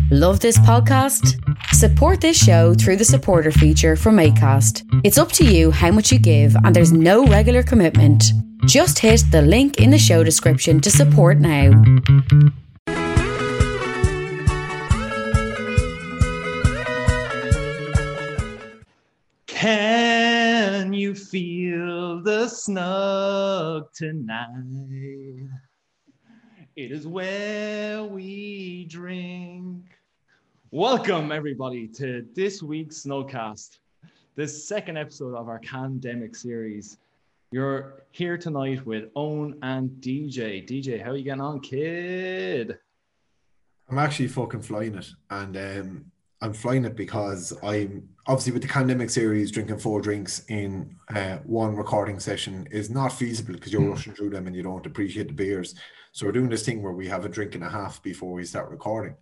Love this podcast? Support this show through the supporter feature from Acast. It's up to you how much you give and there's no regular commitment. Just hit the link in the show description to support now. Can you feel the snug tonight? It is where we drink. Welcome, everybody, to this week's Snugcast, the second episode of our Candemic series. You're here tonight with Owen and DJ. DJ, how are you getting on, kid? I'm actually fucking flying it, and I'm flying it because I'm obviously with the Candemic series, drinking 4 drinks in one recording session is not feasible because you're rushing through them and you don't appreciate the beers. So we're doing this thing where we have a drink and a half before we start recording.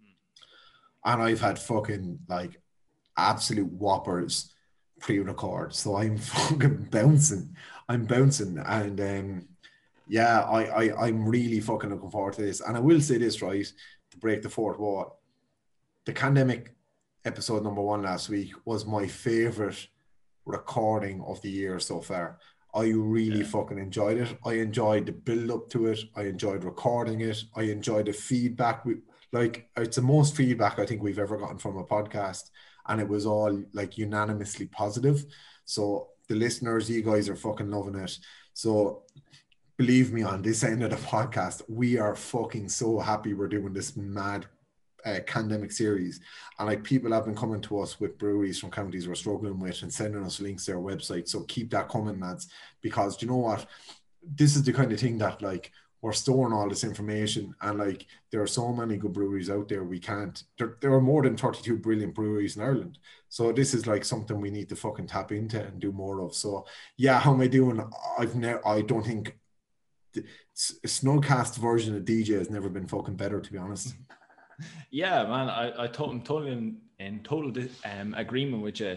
And I've had fucking like absolute whoppers pre-record. So I'm fucking bouncing. I'm bouncing. And yeah, I'm really fucking looking forward to this. And I will say this, right, to break the fourth wall. The Candemic episode number 1 last week was my favorite recording of the year so far. I really fucking enjoyed it. I enjoyed the build up to it. I enjoyed recording it. I enjoyed the feedback. Like, it's the most feedback I think we've ever gotten from a podcast, and it was all like unanimously positive. So the listeners, you guys are fucking loving it. So believe me, on this end of the podcast, we are fucking so happy we're doing this mad Candemic series. And like, people have been coming to us with breweries from counties we're struggling with and sending us links to their website. So keep that coming, lads, because you know what, this is the kind of thing that like we're storing all this information, and like there are so many good breweries out there. We can't, there are more than 32 brilliant breweries in Ireland, so this is like something we need to fucking tap into and do more of. So yeah, how am I doing? I don't think the Snugcast version of DJ has never been fucking better, to be honest. Yeah, man, I'm totally in total agreement with you.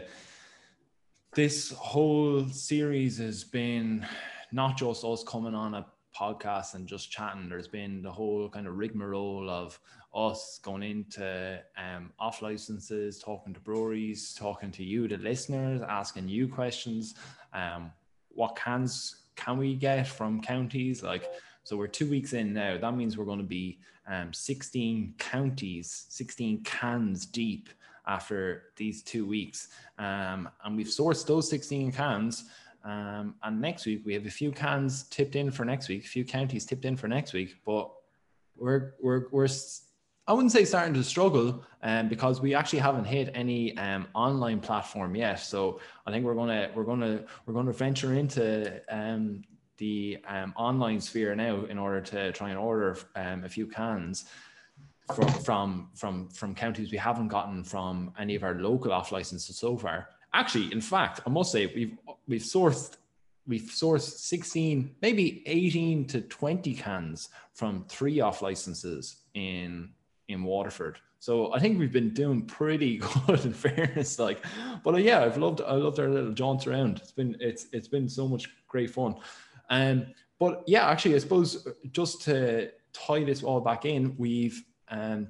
This whole series has been not just us coming on a podcast and just chatting. There's been the whole kind of rigmarole of us going into off licenses, talking to breweries, talking to you, the listeners, asking you questions. What cans can we get from counties? Like, so we're 2 weeks in now. That means we're going to be 16 counties, 16 cans deep after these 2 weeks. And we've sourced those 16 cans. And next week, we have a few cans tipped in for next week, a few counties tipped in for next week. But we're I wouldn't say starting to struggle, because we actually haven't hit any online platform yet. So I think we're gonna venture into the online sphere now in order to try and order a few cans from counties we haven't gotten from any of our local off licenses so far. Actually, in fact, I must say we've sourced 16, maybe 18 to 20 cans from 3 off licenses in Waterford. So I think we've been doing pretty good, in fairness. Like, but yeah, I loved our little jaunts around. It's been so much great fun. But yeah, actually, I suppose just to tie this all back in, we've kind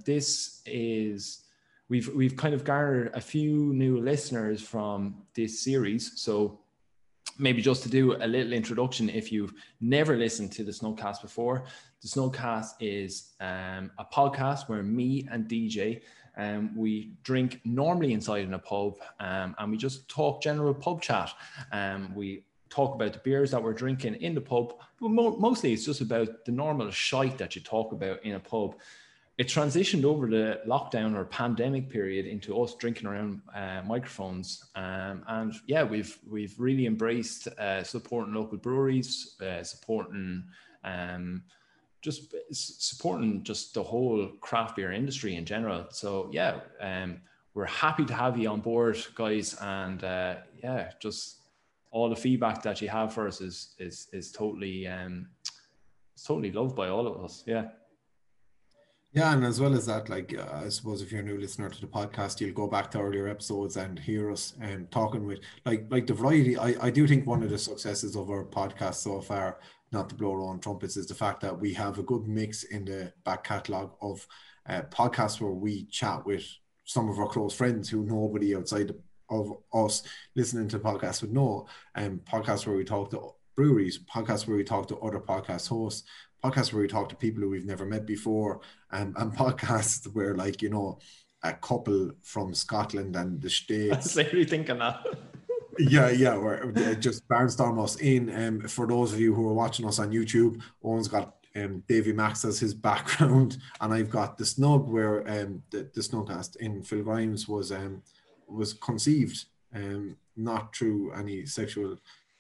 of garnered a few new listeners from this series. So maybe just to do a little introduction, if you've never listened to the Snugcast before, the Snugcast is a podcast where me and DJ, we drink normally inside in a pub, and we just talk general pub chat. We talk about the beers that we're drinking in the pub, but mostly it's just about the normal shite that you talk about in a pub. It transitioned over the lockdown or pandemic period into us drinking around microphones, and yeah, we've really embraced supporting local breweries, supporting just the whole craft beer industry in general. So yeah, we're happy to have you on board, guys, and yeah, just all the feedback that you have for us is totally loved by all of us. Yeah. Yeah, and as well as that, like, I suppose if you're a new listener to the podcast, you'll go back to earlier episodes and hear us talking with like the variety. I do think one of the successes of our podcast so far, not to blow our own trumpets, is the fact that we have a good mix in the back catalogue of podcasts where we chat with some of our close friends who nobody outside of us listening to podcasts would know, podcasts where we talk to breweries, podcasts where we talk to other podcast hosts, podcasts where we talk to people who we've never met before, and podcasts where, like, you know, a couple from Scotland and the States. I was really thinking that. Yeah, where just barnstorm us in. For those of you who are watching us on YouTube, Owen's got Davy Max as his background, and I've got the Snug, where the Snugcast in Phil Grimes was conceived, not through any sexual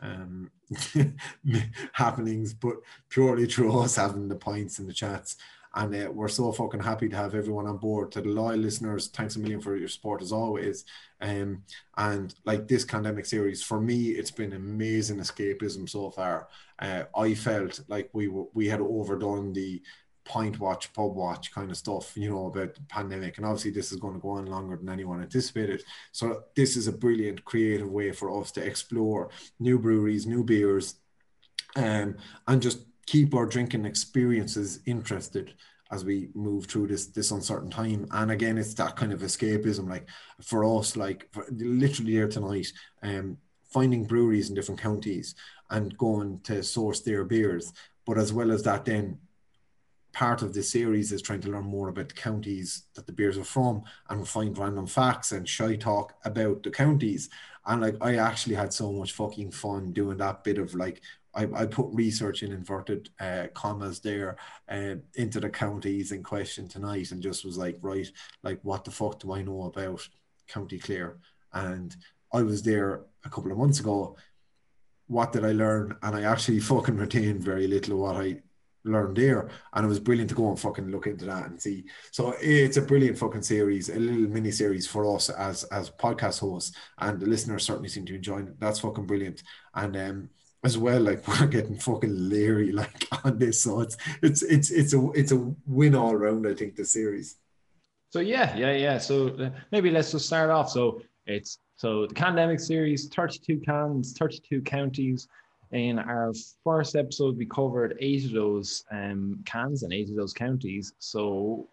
happenings, but purely through us having the pints and the chats. And we're so fucking happy to have everyone on board. To the loyal listeners, thanks a million for your support as always. And like this pandemic series, for me, it's been amazing escapism so far. I felt like we had overdone the pint watch, pub watch kind of stuff, you know, about the pandemic. And obviously this is going to go on longer than anyone anticipated. So this is a brilliant creative way for us to explore new breweries, new beers, and just keep our drinking experiences interested as we move through this uncertain time. And again, it's that kind of escapism, like for us, like literally here tonight, finding breweries in different counties and going to source their beers. But as well as that, then part of the series is trying to learn more about the counties that the beers are from and find random facts and shy talk about the counties. And like, I actually had so much fucking fun doing that bit of like, I put research in inverted commas there into the counties in question tonight, and just was like, right, like what the fuck do I know about County Clare? And I was there a couple of months ago. What did I learn? And I actually fucking retained very little of what I learned there, and it was brilliant to go and fucking look into that and see. So it's a brilliant fucking series, a little mini series for us as podcast hosts, and the listeners certainly seem to enjoy it. That's fucking brilliant. And as well, like, we're getting fucking leery like on this, so it's a win all around, I think, the series. So yeah. So maybe let's just start off. So the Candemic series, 32 cans, 32 counties. In our first episode, we covered 8 of those cans and 8 of those counties. So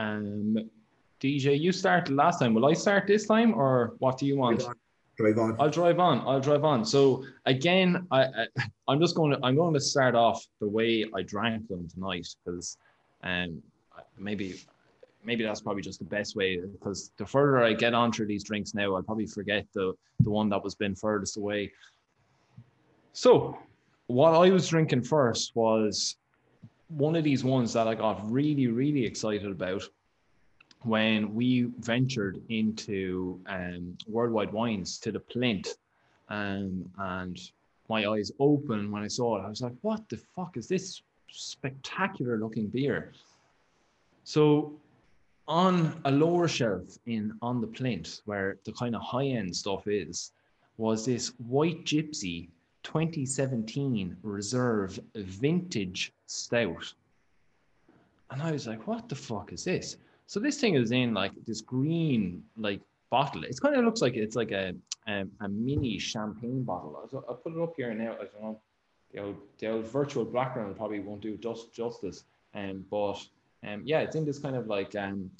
DJ, you started last time. Will I start this time, or what do you want? Drive on. I'll drive on. So again, I'm going to start off the way I drank them tonight, because maybe that's probably just the best way, because the further I get on through these drinks now, I'll probably forget the one that was been furthest away. So what I was drinking first was one of these ones that I got really, really excited about when we ventured into Worldwide Wines to the plinth, and my eyes opened when I saw it. I was like, what the fuck is this spectacular looking beer? So on a lower shelf on the plinth, where the kind of high-end stuff is, was this White Gypsy 2017 Reserve Vintage Stout. And I was like, what the fuck is this? So this thing is in like this green like bottle. It kind of looks like it's like a mini champagne bottle. So I'll put it up here now. I don't know, the old virtual background probably won't do justice. But yeah, it's in this kind of like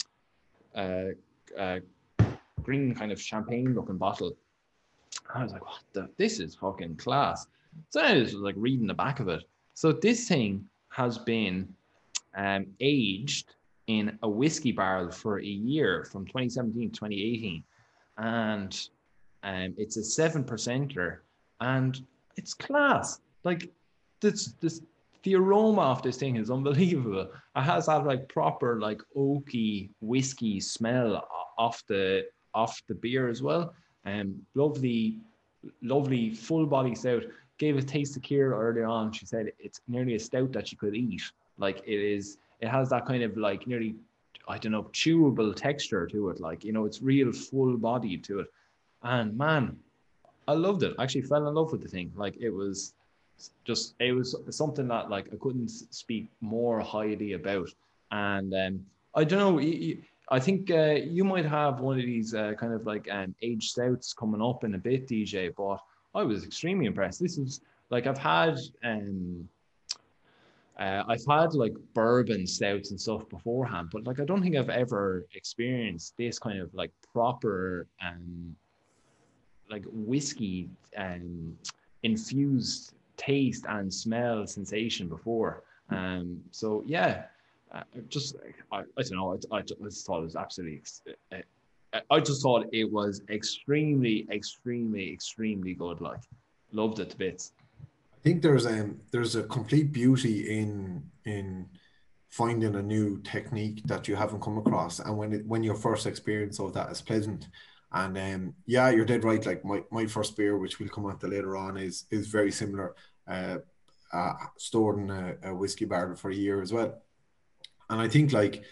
green kind of champagne looking bottle. I was like, this is fucking class. So I was like reading the back of it. So this thing has been aged in a whiskey barrel for a year, from 2017 to 2018. And it's a 7%er, and it's class. Like the aroma of this thing is unbelievable. It has that like proper like oaky whiskey smell off the beer as well. Lovely full body stout. Gave a taste to Ciara earlier on. She said it's nearly a stout that she could eat. Like it has that kind of like nearly, I don't know, chewable texture to it. Like, you know, it's real full body to it. And man, I loved it. I actually fell in love with the thing. Like it was something that like I couldn't speak more highly about. And I don't know, I think you might have one of these kind of like aged stouts coming up in a bit, DJ, but I was extremely impressed. This is like, I've had I've had like bourbon stouts and stuff beforehand, but like I don't think I've ever experienced this kind of like proper like whiskey infused taste and smell sensation before. So yeah, just I don't know. I just thought it was absolutely. I just thought it was extremely, extremely, extremely good. Like, loved it to bits. I think there's a complete beauty in finding a new technique that you haven't come across, and when your first experience of that is pleasant. And yeah, you're dead right. Like my first beer, which we'll come on to later on, is very similar. Stored in a whiskey barrel for a year as well. And I think like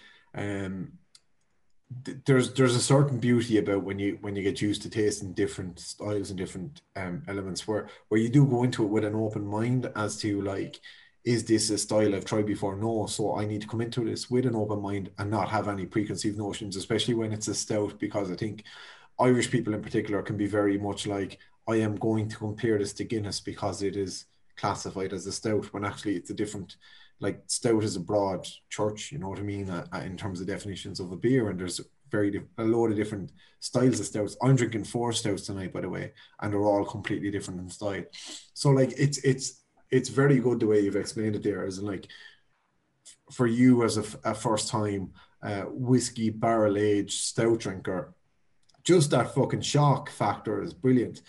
there's a certain beauty about when you get used to tasting different styles and different elements where you do go into it with an open mind as to like, is this a style I've tried before? No, so I need to come into this with an open mind and not have any preconceived notions, especially when it's a stout, because I think Irish people in particular can be very much like, I am going to compare this to Guinness because it is classified as a stout, when actually it's a different, like stout is a broad church, you know what I mean, in terms of definitions of a beer, and there's a load of different styles of stouts. I'm drinking 4 stouts tonight, by the way, and they're all completely different in style. So like it's very good the way you've explained it there, as in like for you as a first time whiskey barrel aged stout drinker, just that fucking shock factor is brilliant.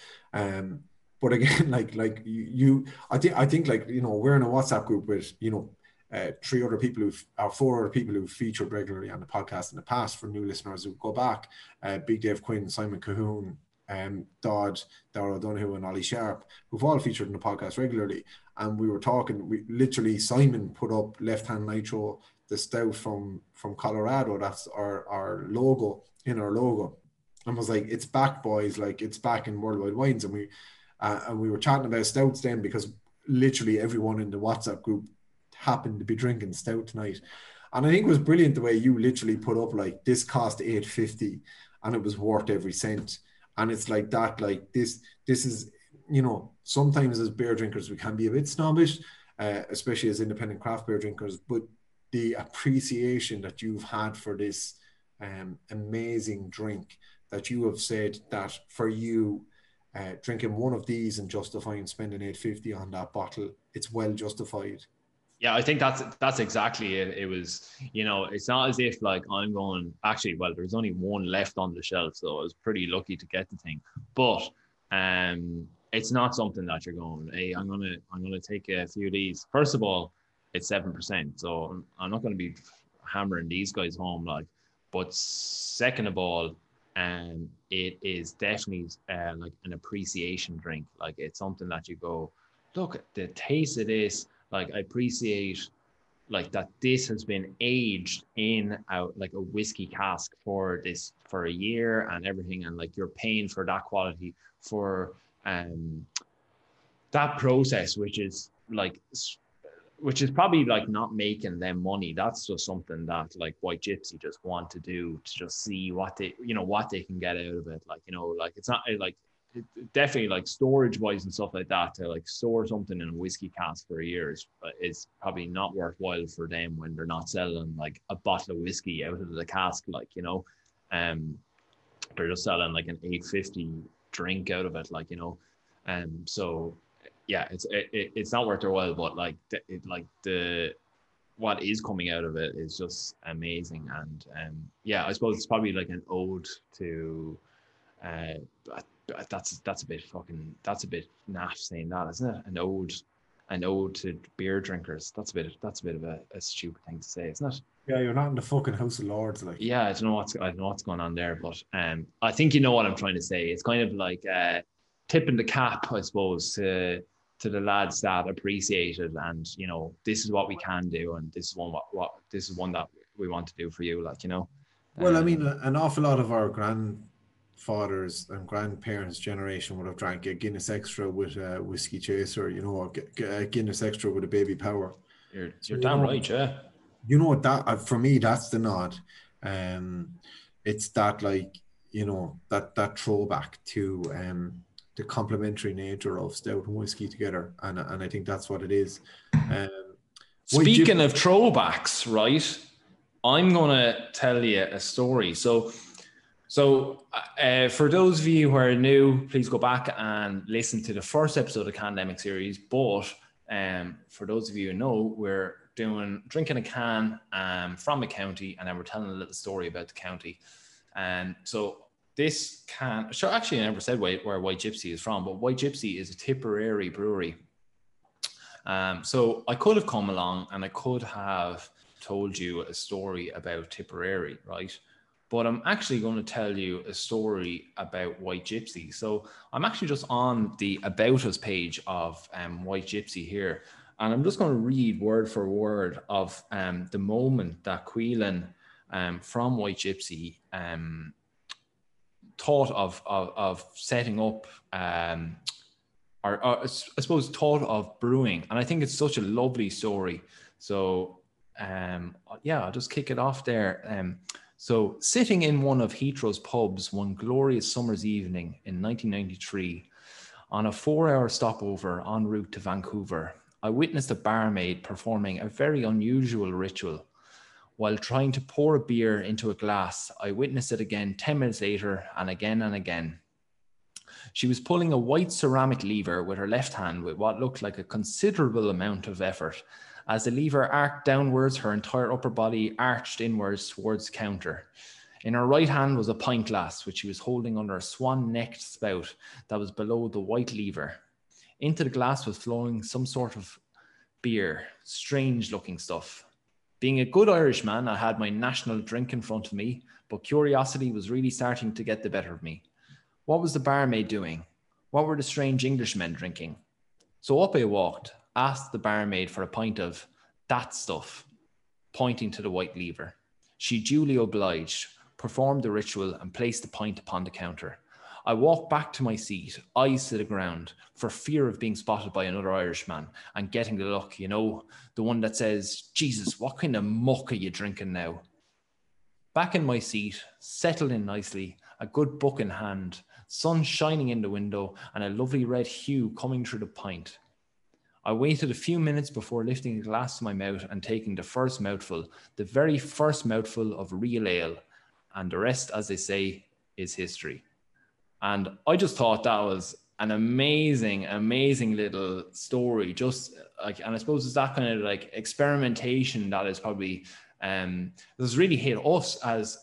But again, like you, I think like, you know, we're in a WhatsApp group with, you know, 4 other people who've featured regularly on the podcast in the past. For new listeners who go back, Big Dave Quinn, Simon Cahoon, Dodd, Darrell O'Donoghue, and Ollie Sharp, who've all featured in the podcast regularly. And we were talking, Simon put up Left Hand Nitro, the stout from Colorado. That's our logo, in our logo. And was like, it's back, boys, like it's back in Worldwide Wines. And we were chatting about stouts then, because literally everyone in the WhatsApp group happened to be drinking stout tonight. And I think it was brilliant the way you literally put up like, this cost $8.50 and it was worth every cent. And it's like that, like this is, you know, sometimes as beer drinkers we can be a bit snobbish, especially as independent craft beer drinkers, but the appreciation that you've had for this amazing drink, that you have said that for you, drinking one of these and justifying spending $8.50 on that bottle, it's well justified. Yeah, I think that's exactly it. It was, you know, it's not as if like I'm going, actually, well, there's only one left on the shelf, so I was pretty lucky to get the thing. But it's not something that you're going, hey, I'm gonna take a few of these. First of all, it's 7%, so I'm not going to be hammering these guys home, like. But second of all, it is definitely like an appreciation drink. Like, it's something that you go, look, the taste of this. Like, I appreciate like that this has been aged in like a whiskey cask for a year and everything, and like you're paying for that quality, for that process, which is probably like not making them money. That's just something that like White Gypsy just want to do, to just see what they can get out of it. Like, you know, like it's not like, definitely like storage wise and stuff like that, to like store something in a whiskey cask for a year is probably not worthwhile for them when they're not selling like a bottle of whiskey out of the cask, like, you know. They're just selling like an $8.50 drink out of it, like, you know. So yeah, it's not worth their while, but like what is coming out of it is just amazing. And yeah, I suppose it's probably like an ode to that's a bit naff saying that, isn't it? An ode to beer drinkers. That's a bit of a stupid thing to say, isn't it? Yeah, you're not in the fucking House of Lords, like. Yeah, I don't know what's going on there, but I think you know what I'm trying to say. It's kind of like tipping the cap, I suppose, to the lads that appreciate it, and, you know, this is what we can do, and this is one that we want to do for you, like, you know. Well, I mean, an awful lot of our grandfathers and grandparents' generation would have drank a Guinness Extra with a whiskey chaser, you know, a Guinness Extra with a baby power. You're damn right, yeah. You know, that for me, that's the nod. It's that, like, you know, that throwback to the complementary nature of stout and whiskey together, and I think that's what it is. Speaking of throwbacks, right? I'm gonna tell you a story. So for those of you who are new, please go back and listen to the first episode of the Candemic series. But for those of you who know, we're drinking a can from a county, and then we're telling a little story about the county. And so this can, sure, actually I never said where White Gypsy is from, but White Gypsy is a Tipperary brewery. So I could have come along and I could have told you a story about Tipperary, right? But I'm actually going to tell you a story about White Gypsy. So I'm actually just on the About Us page of White Gypsy here. And I'm just going to read word for word of the moment that Quillen from White Gypsy thought of setting up, or I suppose thought of brewing. And I think it's such a lovely story. So I'll just kick it off there. So sitting in one of Heathrow's pubs one glorious summer's evening in 1993, on a 4-hour stopover en route to Vancouver, I witnessed a barmaid performing a very unusual ritual. While trying to pour a beer into a glass, I witnessed it again 10 minutes later and again and again. She was pulling a white ceramic lever with her left hand with what looked like a considerable amount of effort. As the lever arced downwards, her entire upper body arched inwards towards the counter. In her right hand was a pint glass, which she was holding under a swan-necked spout that was below the white lever. Into the glass was flowing some sort of beer, strange-looking stuff. Being a good Irishman, I had my national drink in front of me, but curiosity was really starting to get the better of me. What was the barmaid doing? What were the strange Englishmen drinking? So up I walked, asked the barmaid for a pint of that stuff, pointing to the white lever. She duly obliged, performed the ritual, and placed the pint upon the counter. I walked back to my seat, eyes to the ground, for fear of being spotted by another Irishman and getting the look, the one that says, Jesus, what kind of muck are you drinking now? Back in my seat, settled in nicely, a good book in hand, sun shining in the window, and a lovely red hue coming through the pint. I waited a few minutes before lifting a glass to my mouth and taking the first mouthful, the very first mouthful of real ale. And the rest, as they say, is history. And I just thought that was an amazing, amazing little story. Just like, and I suppose it's that kind of like experimentation that is probably, has really hit us as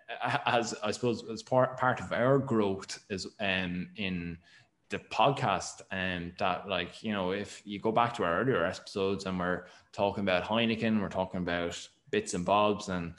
I suppose as part of our growth is in the podcast, and that, like, if you go back to our earlier episodes and we're talking about Heineken, we're talking about bits and bobs, and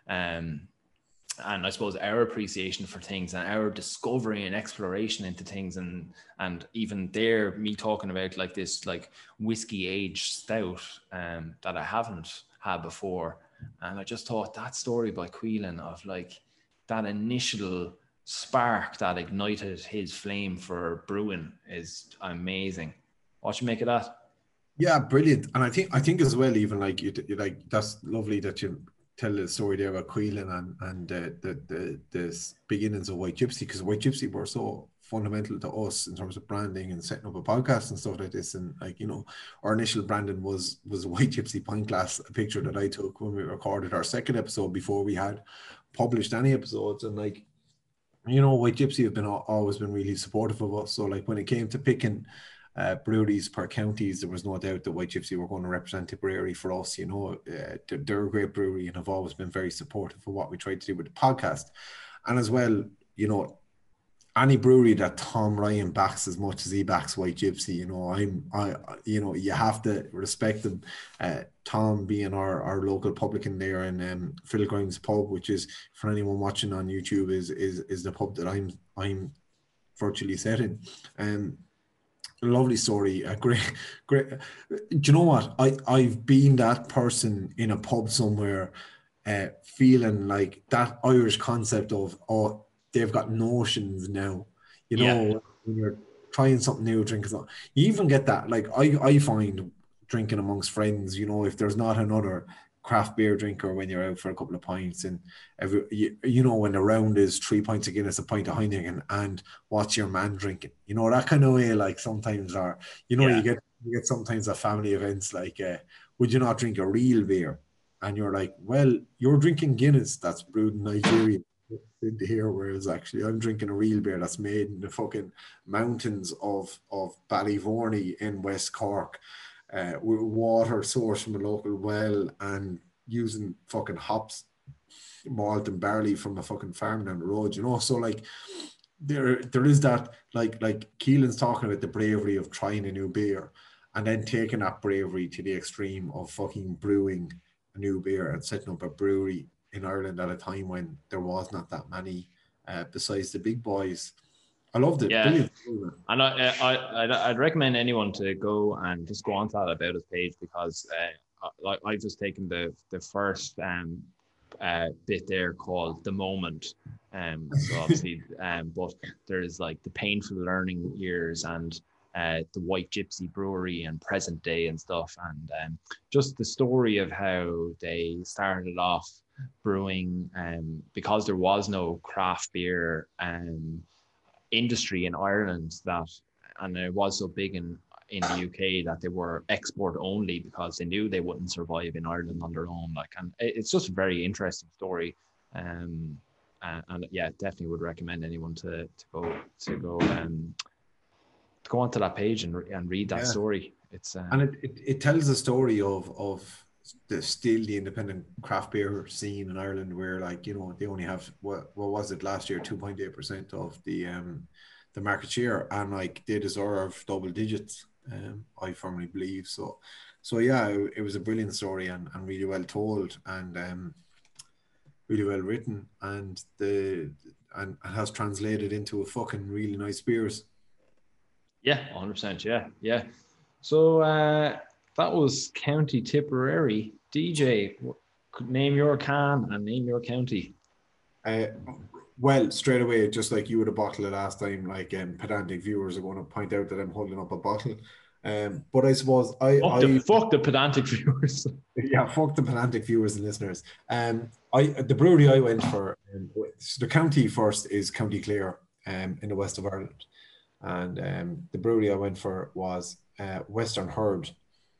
I suppose our appreciation for things and our discovery and exploration into things, and even there, me talking about like this like whiskey aged stout that I haven't had before, and I just thought that story by Quillen of like that initial spark that ignited his flame for brewing is amazing. What you make of that? Yeah, brilliant. And I think as well, even like you like, that's lovely that you tell the story there about Quillen and the beginnings of White Gypsy, because White Gypsy were so fundamental to us in terms of branding and setting up a podcast and stuff like this. And like, our initial branding was a White Gypsy pint glass, a picture that I took when we recorded our second episode before we had published any episodes. And like, White Gypsy have always been really supportive of us. So like when it came to picking breweries per counties, there was no doubt that White Gypsy were going to represent Tipperary for us. They're a great brewery and have always been very supportive of what we tried to do with the podcast. And as well, any brewery that Tom Ryan backs as much as he backs White Gypsy, you have to respect them. Tom being our local publican there in Phil Grimes pub, which is, for anyone watching on YouTube, is the pub that I'm virtually set in. Lovely story, a great. Do you know what? I've been that person in a pub somewhere, feeling like that Irish concept of, oh, they've got notions now. When you're trying something new, drinking something, you even get that. Like I find drinking amongst friends, if there's not another craft beer drinker when you're out for a couple of pints, and when the round is 3 pints of Guinness, a pint of Heineken, and what's your man drinking? That kind of way. Like sometimes, you get sometimes at family events, like would you not drink a real beer? And you're like, well, you're drinking Guinness that's brewed in Nigeria into here, whereas actually I'm drinking a real beer that's made in the fucking mountains of Ballyvorney in West Cork, with water sourced from a local well and using fucking hops, malt and barley from a fucking farm down the road, you know. So like there is that, like Keelan's talking about the bravery of trying a new beer and then taking that bravery to the extreme of fucking brewing a new beer and setting up a brewery in Ireland at a time when there was not that many besides the big boys. I loved it. Yeah. Brilliant. And I'd recommend anyone to go and just go onto that About Us page, because like I've just taken the first bit there called The Moment. So obviously, but there's like the painful learning years and the White Gypsy Brewery and present day and stuff, and just the story of how they started off brewing, because there was no craft beer industry in Ireland, and it was so big in the UK that they were export only because they knew they wouldn't survive in Ireland on their own. Like, and it's just a very interesting story. And yeah, definitely would recommend anyone to go onto that page and read that story. It's and it tells the story of the independent craft beer scene in Ireland, where, like, you know, they only have what was it last year, 2.8% of the market share, and like they deserve double digits. I firmly believe so. Yeah, it was a brilliant story and really well told and really well written, and has translated into a fucking really nice beers. Yeah, 100%. Yeah. So that was County Tipperary. DJ, name your can and name your county. Well, straight away, just like you would have bottled it last time, like pedantic viewers are going to point out that I'm holding up a bottle. But I suppose fuck the pedantic viewers. Yeah, fuck the pedantic viewers and listeners. The brewery I went for, the county first is County Clare, in the west of Ireland, and the brewery I went for was Western Herd.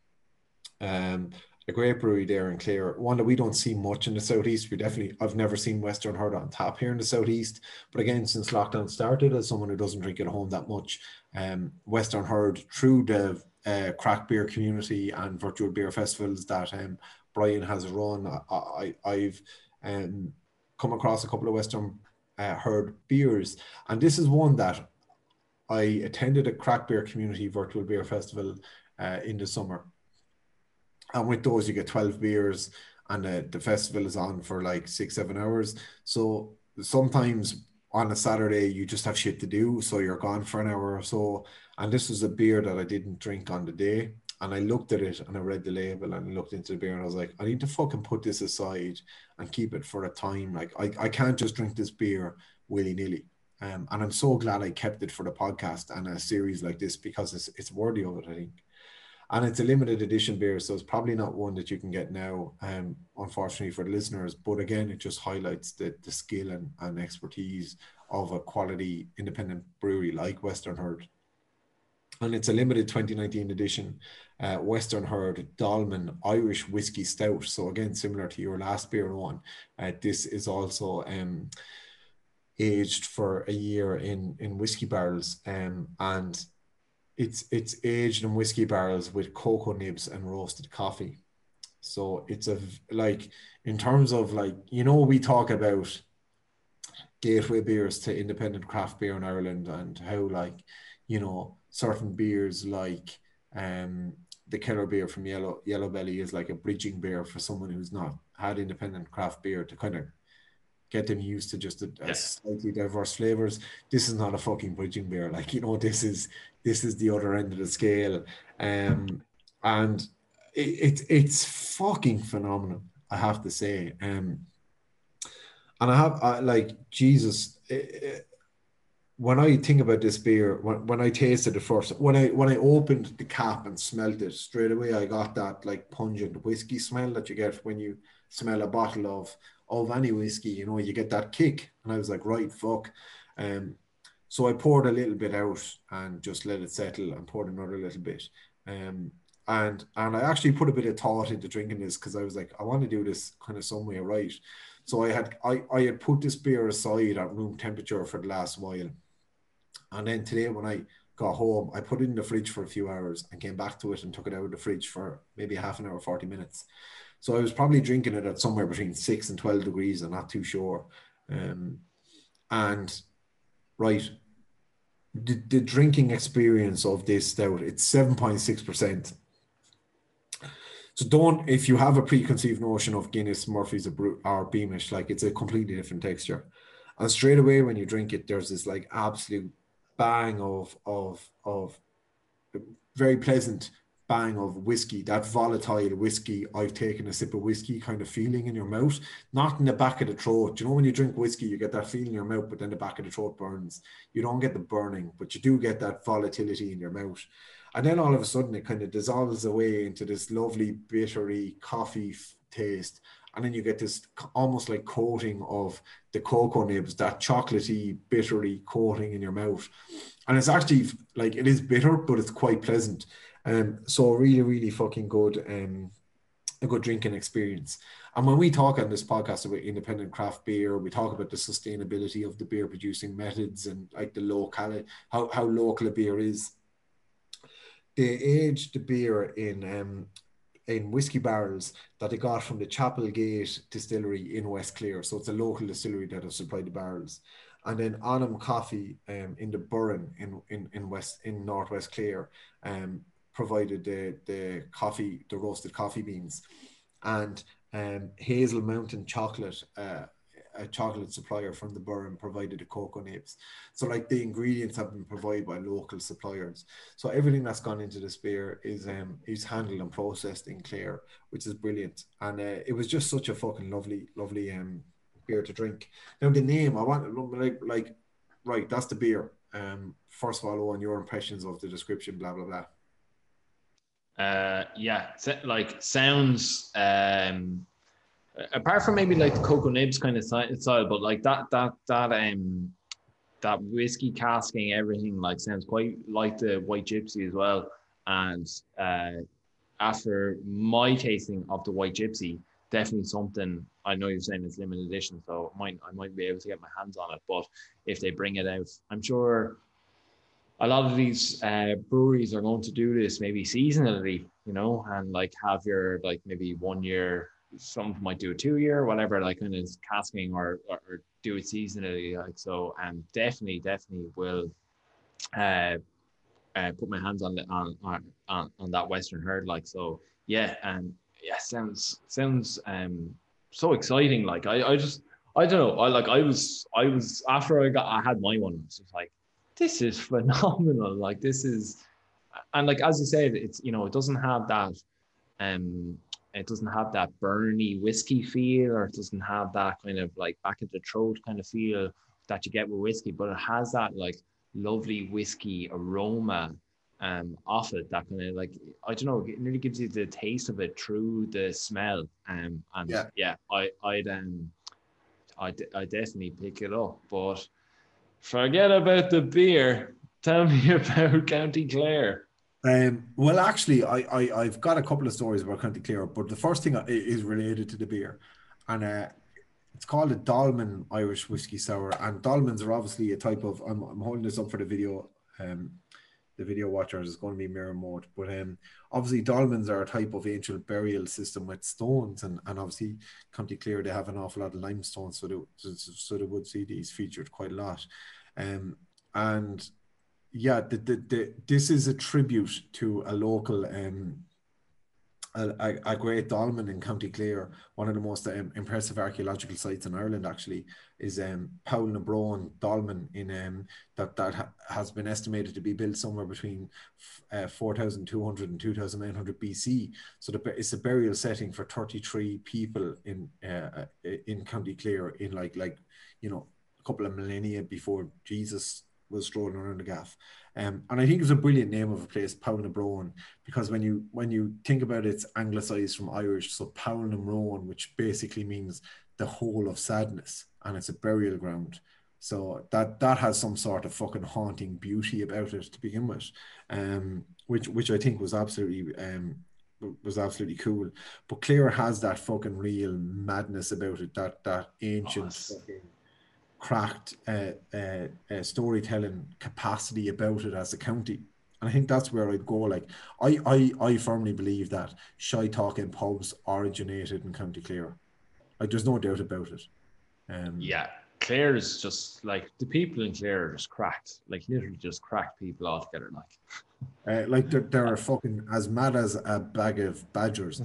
A great brewery there in Clare, one that we don't see much in the southeast. I've never seen Western Herd on tap here in the southeast, but again, since lockdown started, as someone who doesn't drink at home that much, Western Herd, through the craft beer community and virtual beer festivals that Brian has run, I've come across a couple of Western Herd beers, and this is one that I attended a craft beer community virtual beer festival in the summer. And with those, you get 12 beers, and the festival is on for like 6-7 hours. So sometimes on a Saturday, you just have shit to do, so you're gone for an hour or so. And this was a beer that I didn't drink on the day. And I looked at it and I read the label and I looked into the beer and I was like, I need to fucking put this aside and keep it for a time. Like, I can't just drink this beer willy-nilly. And I'm so glad I kept it for the podcast and a series like this, because it's worthy of it, I think. And it's a limited edition beer, so it's probably not one that you can get now, unfortunately for the listeners. But again, it just highlights the skill and expertise of a quality independent brewery like Western Herd. And it's a limited 2019 edition Western Herd Dolmen Irish Whiskey Stout. So again, similar to your last beer one, this is also aged for a year in whiskey barrels, and it's aged in whiskey barrels with cocoa nibs and roasted coffee. So it's in terms of, like, you know, we talk about gateway beers to independent craft beer in Ireland and how, like, you know, certain beers like the Keller beer from Yellow Belly is like a bridging beer for someone who's not had independent craft beer to kind of get them used to just a slightly diverse flavors. This is not a fucking bridging beer. Like, you know, this is the other end of the scale. And it's fucking phenomenal, I have to say. And Jesus, when I think about this beer, when I tasted it first, when I opened the cap and smelled it, straight away I got that like pungent whiskey smell that you get when you smell a bottle of any whiskey. You know, you get that kick, and I was like, right, fuck. So I poured a little bit out and just let it settle and poured another little bit. And I actually put a bit of thought into drinking this because I was like, I want to do this kind of some way right. So I had put this beer aside at room temperature for the last while. And then today when I got home, I put it in the fridge for a few hours and came back to it and took it out of the fridge for maybe half an hour, 40 minutes. So I was probably drinking it at somewhere between 6 and 12 degrees. I'm not too sure. And right, the drinking experience of this stout, it's 7.6%. So don't, if you have a preconceived notion of Guinness, Murphy's or Beamish, like it's a completely different texture. And straight away when you drink it, there's this like absolute bang of very pleasant bang of whiskey, that volatile whiskey, I've taken a sip of whiskey kind of feeling in your mouth, not in the back of the throat. You know, when you drink whiskey, you get that feeling in your mouth, but then the back of the throat burns. You don't get the burning, but you do get that volatility in your mouth. And then all of a sudden it kind of dissolves away into this lovely bittery coffee taste. And then you get this almost like coating of the cocoa nibs, that chocolatey, bittery coating in your mouth. And it's actually like, it is bitter, but it's quite pleasant. So really, really fucking good, a good drinking experience. And when we talk on this podcast about independent craft beer, we talk about the sustainability of the beer producing methods and like the locality, how local a beer is. They aged the beer in whiskey barrels that they got from the Chapelgate distillery in West Clare. So it's a local distillery that has supplied the barrels. And then Anam Coffee in the Burren in Northwest Clare provided the coffee, the roasted coffee beans. And Hazel Mountain Chocolate, a chocolate supplier from the Burren, provided the cocoa nibs. So like the ingredients have been provided by local suppliers. So everything that's gone into this beer is handled and processed in Clare, which is brilliant. And it was just such a fucking lovely beer to drink. Now the name, I want like right, that's the beer. First of all, Owen, your impressions of the description, blah blah blah. Yeah, like sounds apart from maybe like the cocoa nibs kind of style, but like that whiskey casking, everything like sounds quite like the White Gypsy as well. And after my tasting of the White Gypsy, definitely something, I know you're saying it's limited edition, so I might be able to get my hands on it. But if they bring it out, I'm sure a lot of these breweries are going to do this maybe seasonally, you know, and like have your like maybe 1 year, some might do a 2 year, whatever, like kind of casking or do it seasonally, like so. And definitely will put my hands on that Western Herd, like so. Yeah, and yeah, sounds so exciting. Like I don't know. I was after I had my one, I was just like, this is phenomenal. Like this is, and like as you said, it's, you know, it doesn't have that burny whiskey feel, or it doesn't have that kind of like back of the throat kind of feel that you get with whiskey, but it has that like lovely whiskey aroma off it, that kind of like, I don't know, it really gives you the taste of it through the smell. And yeah, I'd definitely pick it up. But forget about the beer. Tell me about County Clare. Well, actually, I've got a couple of stories about County Clare, but the first thing is related to the beer, and it's called a Dolmen Irish Whiskey Sour. And Dolmens are obviously a type of, I'm holding this up for the video watchers, is going to be mirror mode, but obviously dolmens are a type of ancient burial system with stones, and obviously County Clare, they have an awful lot of limestone, so they would see these featured quite a lot. And yeah, this is a tribute to a local a great dolmen in County Clare. One of the most impressive archaeological sites in Ireland actually is Powell-na-Brone dolmen in that has been estimated to be built somewhere between 4,200 and 2,900 BC. So it's a burial setting for 33 people in County Clare in like you know, a couple of millennia before Jesus was strolling around the gaff. And I think it's a brilliant name of a place, Powell-na-Brone, because when you think about it, it's anglicised from Irish, so Powell-na-Brone, which basically means the hole of sadness, and it's a burial ground. So that has some sort of fucking haunting beauty about it to begin with, which I think was absolutely cool. But Clare has that fucking real madness about it, that ancient fucking cracked storytelling capacity about it as a county. And I think that's where I'd go. Like, I firmly believe that shy talking pubs originated in County Clare. Like, there's no doubt about it. Yeah, Clare is just like the people in Clare are just cracked, like literally just cracked people altogether. Like they're fucking as mad as a bag of badgers,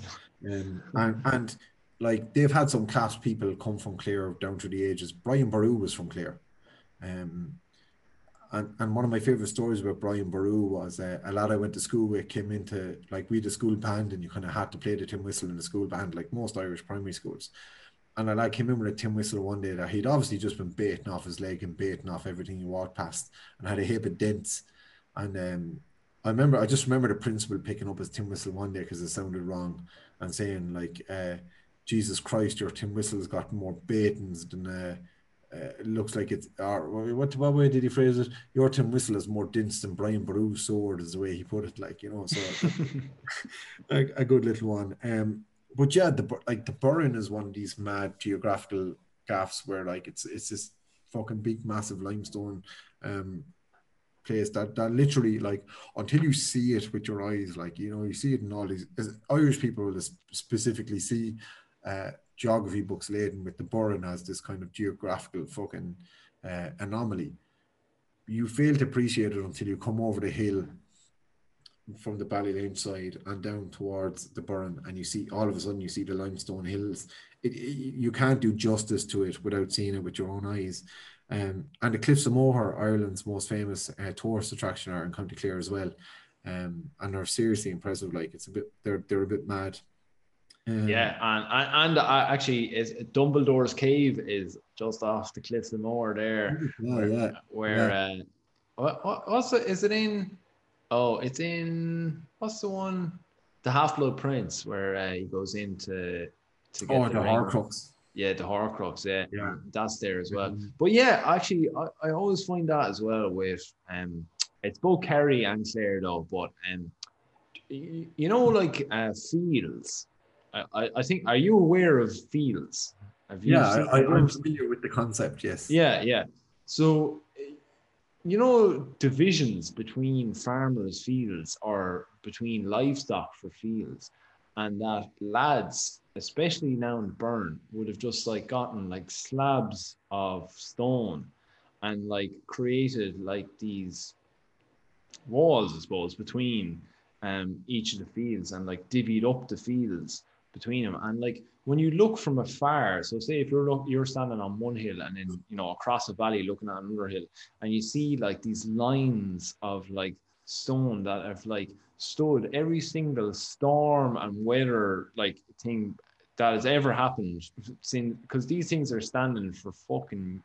and like they've had some class people come from Clare down through the ages. Brian Boru was from Clare, and one of my favorite stories about Brian Boru was a lad I went to school with came into, like, we had a school band and you kind of had to play the tin whistle in the school band, like most Irish primary schools. And a lad came in with a tin whistle one day that he'd obviously just been baiting off his leg and baiting off everything he walked past, and had a heap of dents. And I just remember the principal picking up his tin whistle one day because it sounded wrong, and saying like, Jesus Christ, your tin whistle's got more baitings than it looks like it's, or what way did he phrase it? Your tin whistle has more dents than Brian Boru's sword, is the way he put it, like, you know, so like a good little one. But yeah, the Burren is one of these mad geographical gaffs where, like, it's this fucking big massive limestone place that literally, like, until you see it with your eyes, like, you know, you see it in all these Irish people will specifically see geography books laden with the Burren as this kind of geographical fucking anomaly. You fail to appreciate it until you come over the hill from the Ballylane side and down towards the Burren, and you see, all of a sudden you see the limestone hills. You can't do justice to it without seeing it with your own eyes. And the Cliffs of Moher, Ireland's most famous tourist attraction, are in County Clare as well, and they're seriously impressive. Like, it's a bit, they're a bit mad. Yeah, and actually, is Dumbledore's Cave is just off the Cliffs of Moher there. What's it? Is it in? Oh, it's in, what's the one? The Half-Blood Prince, where he goes in to get the Horcrux. Yeah, the Horcrux. Yeah, that's there as well. But yeah, actually, I always find that as well with it's both Kerry and Clare though. But you know, like fields. I think, are you aware of fields? I'm familiar with the concept. Yes. Yeah. So, you know, divisions between farmers' fields or between livestock for fields, and that lads, especially now in Burren, would have just like gotten like slabs of stone and like created like these walls, I suppose, between each of the fields, and like divvied up the fields between them. And like, when you look from afar, so say if you're standing on one hill and then, you know, across a valley looking at another hill, and you see like these lines of like stone that have like stood every single storm and weather like thing that has ever happened, because these things are standing for fucking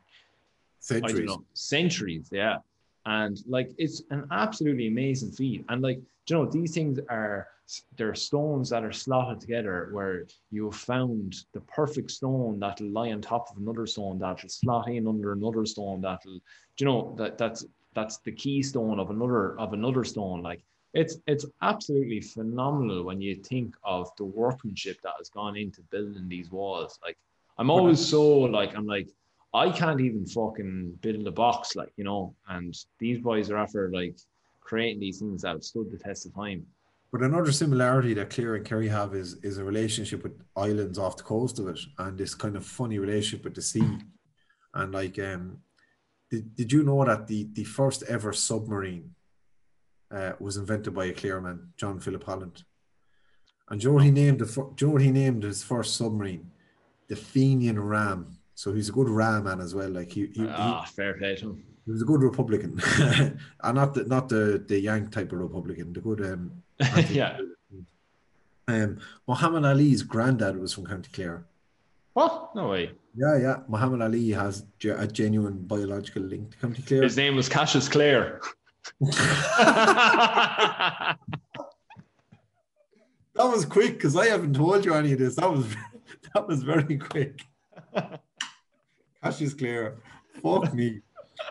centuries, yeah. And like, it's an absolutely amazing feat. And like, you know, these things they're stones that are slotted together, where you have found the perfect stone that'll lie on top of another stone that'll slot in under another stone that'll, you know, that's the keystone of another stone. Like, it's absolutely phenomenal when you think of the workmanship that has gone into building these walls. Like, I'm always so like, I'm like, I can't even fucking build a box, like, you know, and these boys are after like creating these things that have stood the test of time. But another similarity that Clare and Kerry have is a relationship with islands off the coast of it, and this kind of funny relationship with the sea. And like, did you know that the first ever submarine was invented by a Clare man, John Philip Holland? And do you know what he named his first submarine? The Fenian Ram. So he's a good ram man as well. Like he fair play to him. He was a good Republican, and not the Yank type of Republican. The good yeah. Muhammad Ali's granddad was from County Clare. What? No way. Yeah. Muhammad Ali has a genuine biological link to County Clare. His name was Cassius Clare. That was quick, because I haven't told you any of this. That was very quick. Cassius Clare. Fuck me.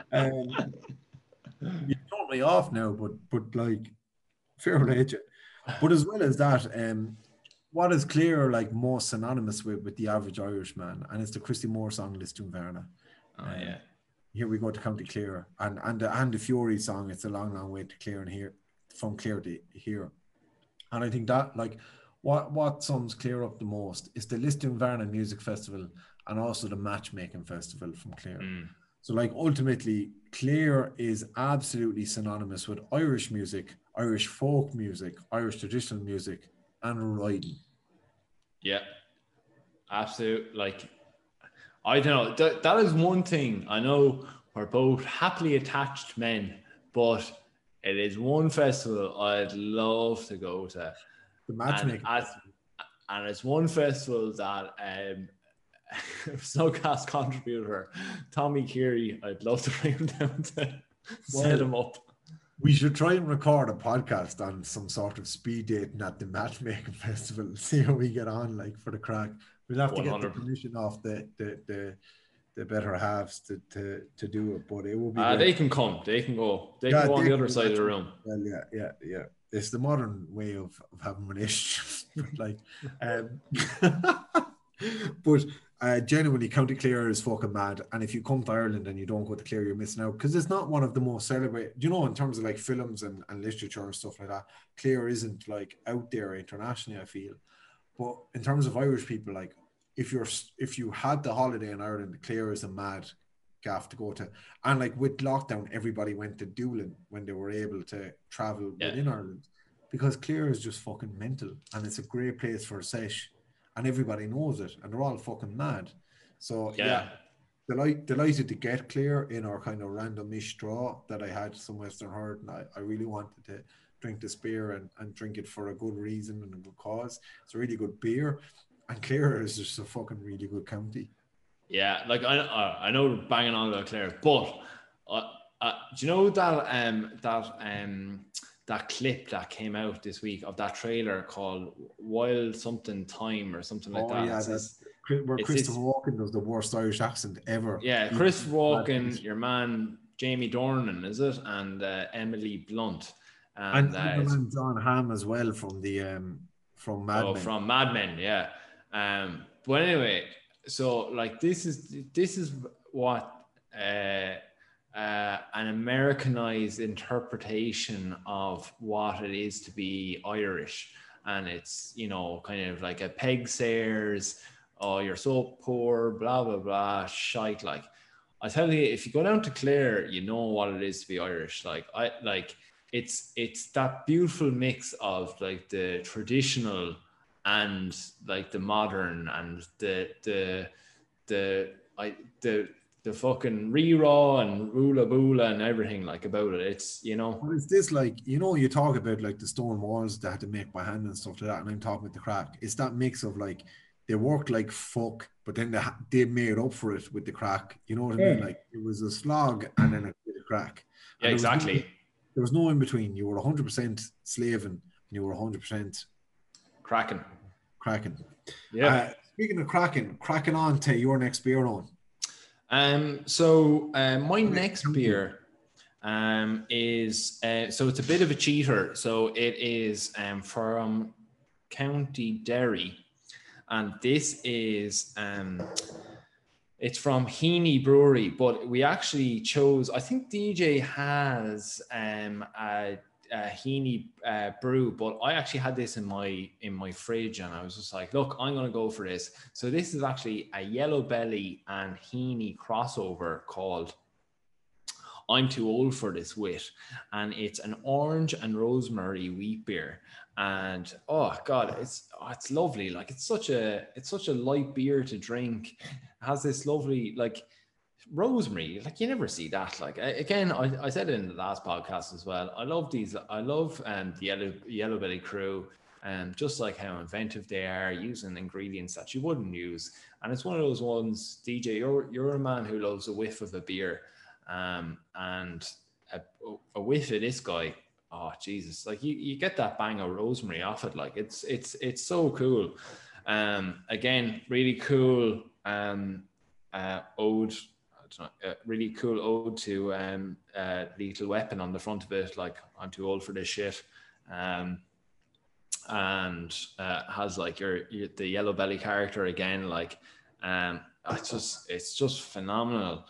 You throw me off now, but like fair play to you. But as well as that, what is clear like most synonymous with the average Irishman, and it's the Christy Moore song Liston Varna. Oh yeah. Here we go to County Clare, and the Fury song. It's a long, long way to Clare and here, from Clare to here, and I think that like what sums Clare up the most is the Liston Varna Music Festival and also the Matchmaking Festival from Clare. So like ultimately, Clare is absolutely synonymous with Irish music, Irish folk music, Irish traditional music, and riding. Yeah, absolute. Like, I don't know. That is one thing. I know we're both happily attached men, but it is one festival I'd love to go to. The Matchmaking Festival. And it's one festival that Snowcast contributor Tommy Keary, I'd love to bring him down to set him up. We should try and record a podcast on some sort of speed dating at the Matchmaking Festival and see how we get on, like, for the crack. We'll have to 100. Get the permission off the better halves to do it, but it will be. They can come. They can go. They can go on the other side of the room. Well, yeah. It's the modern way of having relationships, like. But genuinely, County Clare is fucking mad. And if you come to Ireland and you don't go to Clare, you're missing out, because it's not one of the most celebrated. You know, in terms of like films and literature and stuff like that, Clare isn't like out there internationally, I feel. But in terms of Irish people, like if you had the holiday in Ireland, Clare is a mad gaff to go to. And like with lockdown, everybody went to Doolin when they were able to travel within Ireland, because Clare is just fucking mental, and it's a great place for a sesh. And everybody knows it, and they're all fucking mad. So delighted to get Clare in our kind of random-ish draw that I had some Western Herd, and I really wanted to drink this beer and drink it for a good reason and a good cause. It's a really good beer, and Clare is just a fucking really good county. Yeah, like I know we're banging on about Clare, but do you know that clip that came out this week of that trailer called Wild Something Time or something like that? Yeah, where Christopher Walken does the worst Irish accent ever. Yeah, Christopher Walken, your man Jamie Dornan, is it? And Emily Blunt. And John Hamm as well from from Mad Men. From Mad Men, yeah. But anyway, so like this is what an Americanized interpretation of what it is to be Irish, and it's, you know, kind of like a Peg Sayers, oh, you're so poor, blah blah blah shite. Like, I tell you, if you go down to Clare, you know what it is to be Irish. It's that beautiful mix of like the traditional and like the modern, and the fucking re-raw and rula bula and everything like about it. It's, you know. What is this like? You know, you talk about like the stone walls they had to make by hand and stuff like that, and I'm talking about the crack. It's that mix of like they worked like fuck, but then they made up for it with the crack. You know what I mean? Like it was a slog and then a bit of crack. Yeah, exactly. There was no in between. You were 100% slaving and you were 100% cracking. Yeah. Speaking of cracking on to your next beer on. So my next beer is so it's a bit of a cheater. So it is from County Derry, and this is it's from Heaney Brewery, but we actually chose, I think DJ has a Heaney brew, but I actually had this in my fridge, and I was just like, look, I'm gonna go for this. So this is actually a Yellow Belly and Heaney crossover called I'm Too Old for This Wit, and it's an orange and rosemary wheat beer, and oh god, it's lovely. Like it's such a light beer to drink. It has this lovely like rosemary, like you never see that. Like again, I said it in the last podcast as well. I love the Yellow Belly crew, and just like how inventive they are, using ingredients that you wouldn't use. And it's one of those ones, DJ, you're a man who loves a whiff of a beer, and a whiff of this guy, oh Jesus, like you get that bang of rosemary off it. Like it's so cool. Again, really cool ode don't know, a really cool ode to Lethal Weapon on the front of it, like I'm too old for this shit. And has like the Yellow Belly character again, like it's just phenomenal.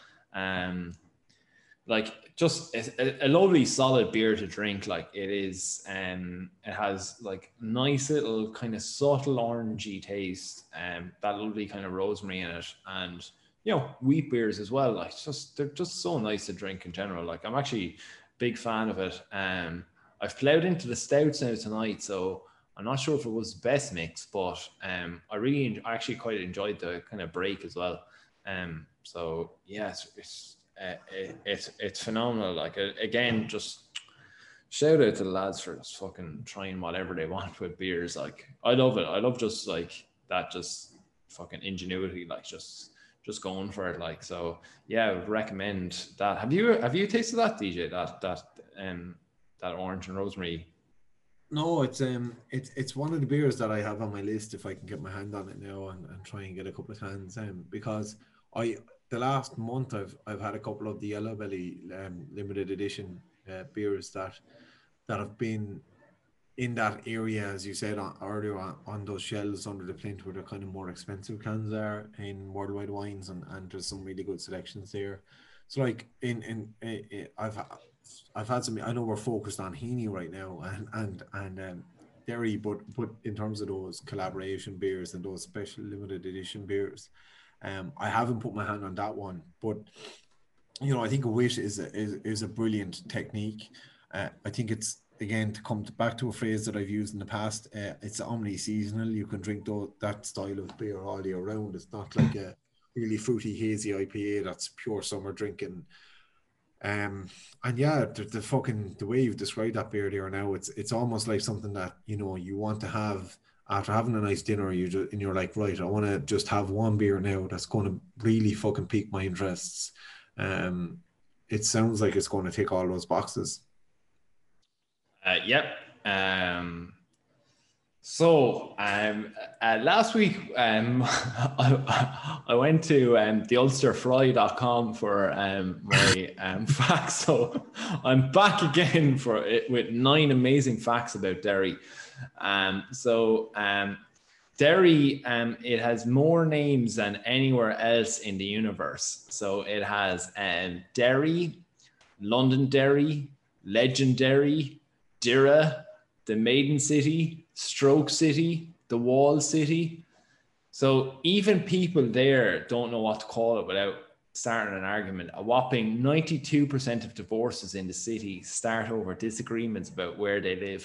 Like just a lovely solid beer to drink. Like it is, it has like nice little kind of subtle orangey taste, that lovely kind of rosemary in it, and you know, wheat beers as well. Like they're just so nice to drink in general. Like I'm actually a big fan of it. I've plowed into the stouts now tonight, so I'm not sure if it was the best mix, but I actually quite enjoyed the kind of break as well. So yeah, it's phenomenal. Like again, just shout out to the lads for just fucking trying whatever they want with beers. Like I love it. I love just like that, just fucking ingenuity, like just going for it. Like, so yeah, I would recommend that. Have you tasted that, DJ? That orange and rosemary? No, it's one of the beers that I have on my list if I can get my hand on it now and try and get a couple of cans. Because the last month I've had a couple of the Yellow Belly limited edition beers that have been in that area, as you said earlier, on those shelves under the plinth where the kind of more expensive cans are in Worldwide Wines, and there's some really good selections there. So like I've had some. I know we're focused on Heaney right now and Derry, but in terms of those collaboration beers and those special limited edition beers, I haven't put my hand on that one. But you know, I think a wit is a brilliant technique. I think it's, again, to come back to a phrase that I've used in the past, it's omni-seasonal. You can drink that style of beer all year round. It's not like a really fruity, hazy IPA that's pure summer drinking. And yeah, the way you've described that beer there now, it's almost like something that, you know, you want to have after having a nice dinner. And you're like, right, I want to just have one beer now that's going to really fucking pique my interests. It sounds like it's going to tick all those boxes. Yep. So last week I went to theulsterfry.com for my facts. So I'm back again for it with 9 amazing facts about Derry. Derry, it has more names than anywhere else in the universe. So it has Derry, Londonderry, Legendary, Dira, the Maiden City, Stroke City, the Wall City. So even people there don't know what to call it without starting an argument. A whopping 92% of divorces in the city start over disagreements about where they live.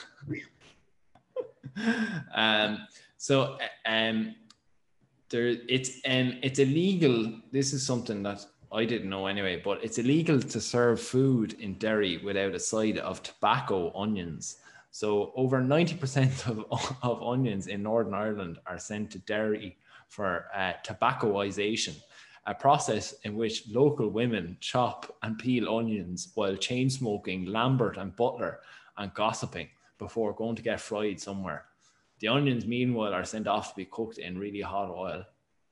It's illegal. This is something that I didn't know anyway, but it's illegal to serve food in Derry without a side of tobacco onions. So over 90% of onions in Northern Ireland are sent to Derry for tobaccoization, a process in which local women chop and peel onions while chain smoking Lambert and Butler and gossiping before going to get fried somewhere. The onions, meanwhile, are sent off to be cooked in really hot oil.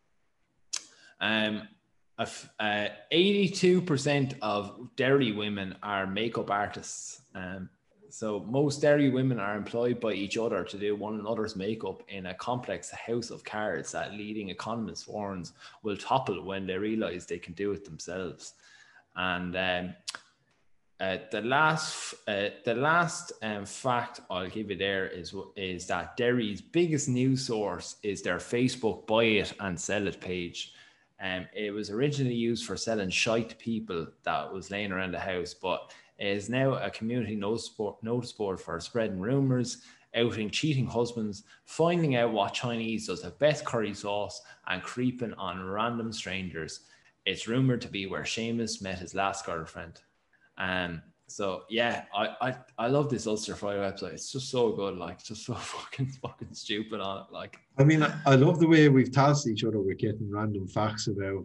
82% of Derry women are makeup artists. So most Derry women are employed by each other to do one another's makeup in a complex house of cards that leading economist warns will topple when they realize they can do it themselves. And the last fact I'll give you there is that Derry's biggest news source is their Facebook buy it and sell it page. It was originally used for selling shite to people that was laying around the house, but it is now a community notice board for spreading rumors, outing cheating husbands, finding out what Chinese does the best curry sauce, and creeping on random strangers. It's rumored to be where Seamus met his last girlfriend. So yeah, I love this Ulster Fry website. It's just so good, like just so fucking stupid on it. Like, I mean, I love the way we've tasked each other with getting random facts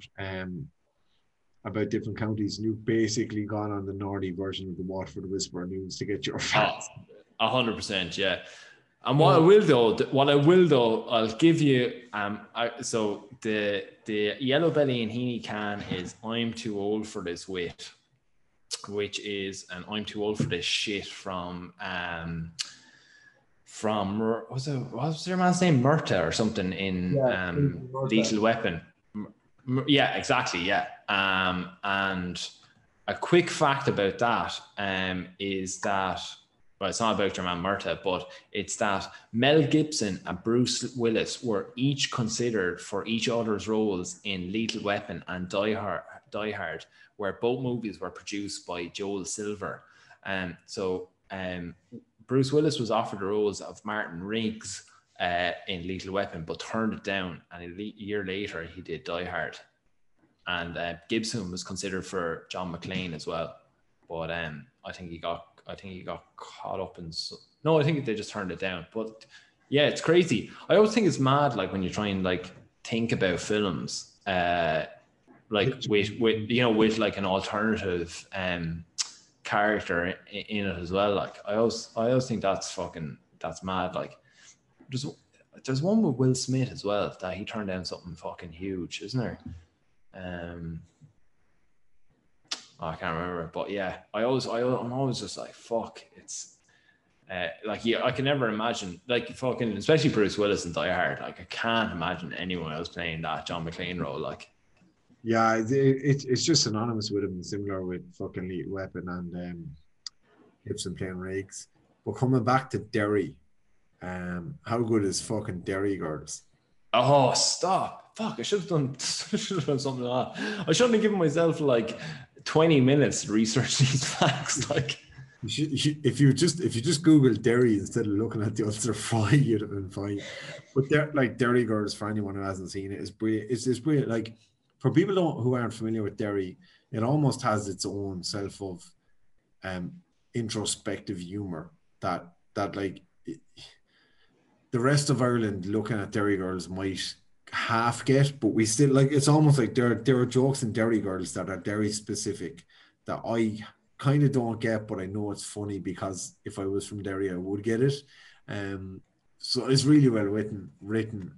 about different counties, and you've basically gone on the Nordy version of the Waterford Whisperer News to get your facts. 100%, yeah. And what I will though, I'll give you. So the Yellow Belly and Heaney can is "I'm too old for this wit," which is an "I'm too old for this shit" from what was their man's name, Murta or something in Lethal Weapon. Yeah, exactly. Yeah. And a quick fact about that is that, well, it's not about your man Murta, but it's that Mel Gibson and Bruce Willis were each considered for each other's roles in Lethal Weapon and Die Hard, where both movies were produced by Joel Silver. So Bruce Willis was offered the roles of Martin Riggs in Lethal Weapon, but turned it down. And a year later, he did Die Hard. And Gibson was considered for John McClane as well, but I think he got caught up in. No, I think they just turned it down. But yeah, it's crazy. I always think it's mad, like when you try and like think about films, like with like an alternative character in it as well. Like I always think that's mad. Like there's one with Will Smith as well that he turned down something fucking huge, isn't there? I can't remember, but yeah, I'm always just like, fuck, it's I can never imagine, like, fucking, especially Bruce Willis in Die Hard, like I can't imagine anyone else playing that John McClane role. Like, yeah, it's just synonymous with him, similar with fucking Lethal Weapon and Gibson playing Riggs. But coming back to Derry, how good is fucking Derry Girls? Oh, stop. Fuck, I should have done something like that. I shouldn't have given myself like 20 minutes to research these facts. Like, if you just Google Derry instead of looking at the Ulster Fry, you'd have been fine. But Derry Girls, for anyone who hasn't seen it, is brilliant. It's brilliant. Like, for people who aren't familiar with Derry, it almost has its own self of introspective humor that like the rest of Ireland looking at Derry Girls might half get, but we still, like, it's almost like there are jokes in Derry Girls that are Derry specific that I kind of don't get, but I know it's funny because if I was from Derry I would get it. So it's really well written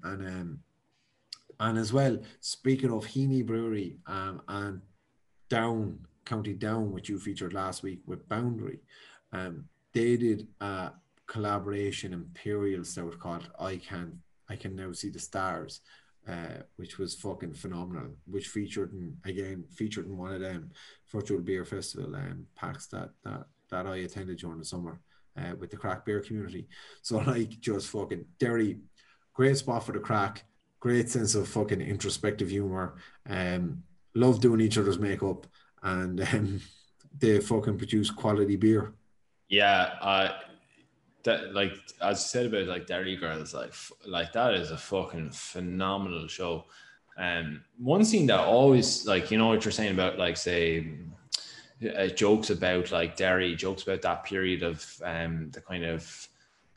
and as well, speaking of Heaney Brewery and Down, County Down, which you featured last week with Boundary, they did a collaboration Imperial Stout called I Can Now See the Stars, which was fucking phenomenal, which featured in one of them virtual beer festival packs that I attended during the summer with the crack beer community. So like, just fucking Derry, great spot for the crack, great sense of fucking introspective humor, love doing each other's makeup, and they fucking produce quality beer. Yeah, that, like, as you said about like Derry Girls, like that is a fucking phenomenal show. One scene that always, like, you know what you're saying about, like, say jokes about like Derry, jokes about that period of the kind of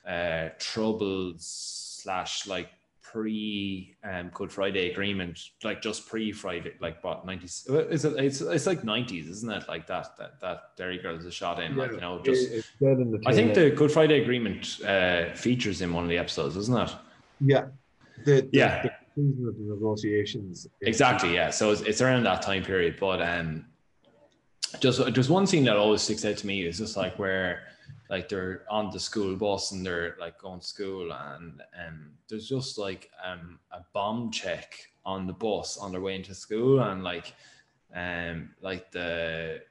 troubles / like pre Good Friday Agreement, like just pre-Friday, like what, 90s? It's like 90s, isn't it? Like that Derry Girls is shot in, like, you know, just I think the Good Friday Agreement features in one of the episodes, isn't it? Yeah. The season of the negotiations. Exactly, yeah. So it's around that time period, but just one scene that always sticks out to me is just like where, like, they're on the school bus and they're like going to school, and there's just like a bomb check on the bus on their way into school, and like the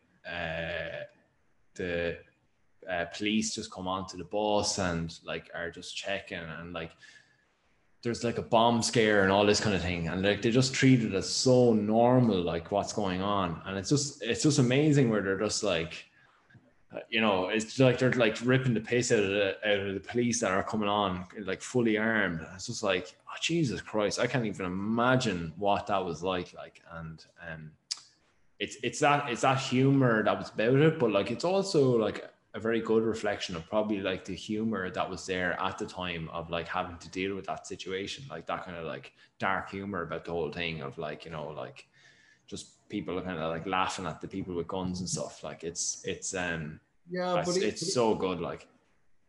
police just come onto the bus and like are just checking, and like there's like a bomb scare and all this kind of thing, and like they just treat it as so normal, like what's going on, and it's just amazing where they're just like, you know, it's like they're like ripping the piss out of the police that are coming on, like fully armed. It's just like, oh, Jesus Christ, I can't even imagine what that was like. And it's that humor that was about it, but like it's also like a very good reflection of probably like the humor that was there at the time of like having to deal with that situation, like that kind of like dark humor about the whole thing of like, you know, like just people kind of like laughing at the people with guns and stuff. Like it's so good. Like,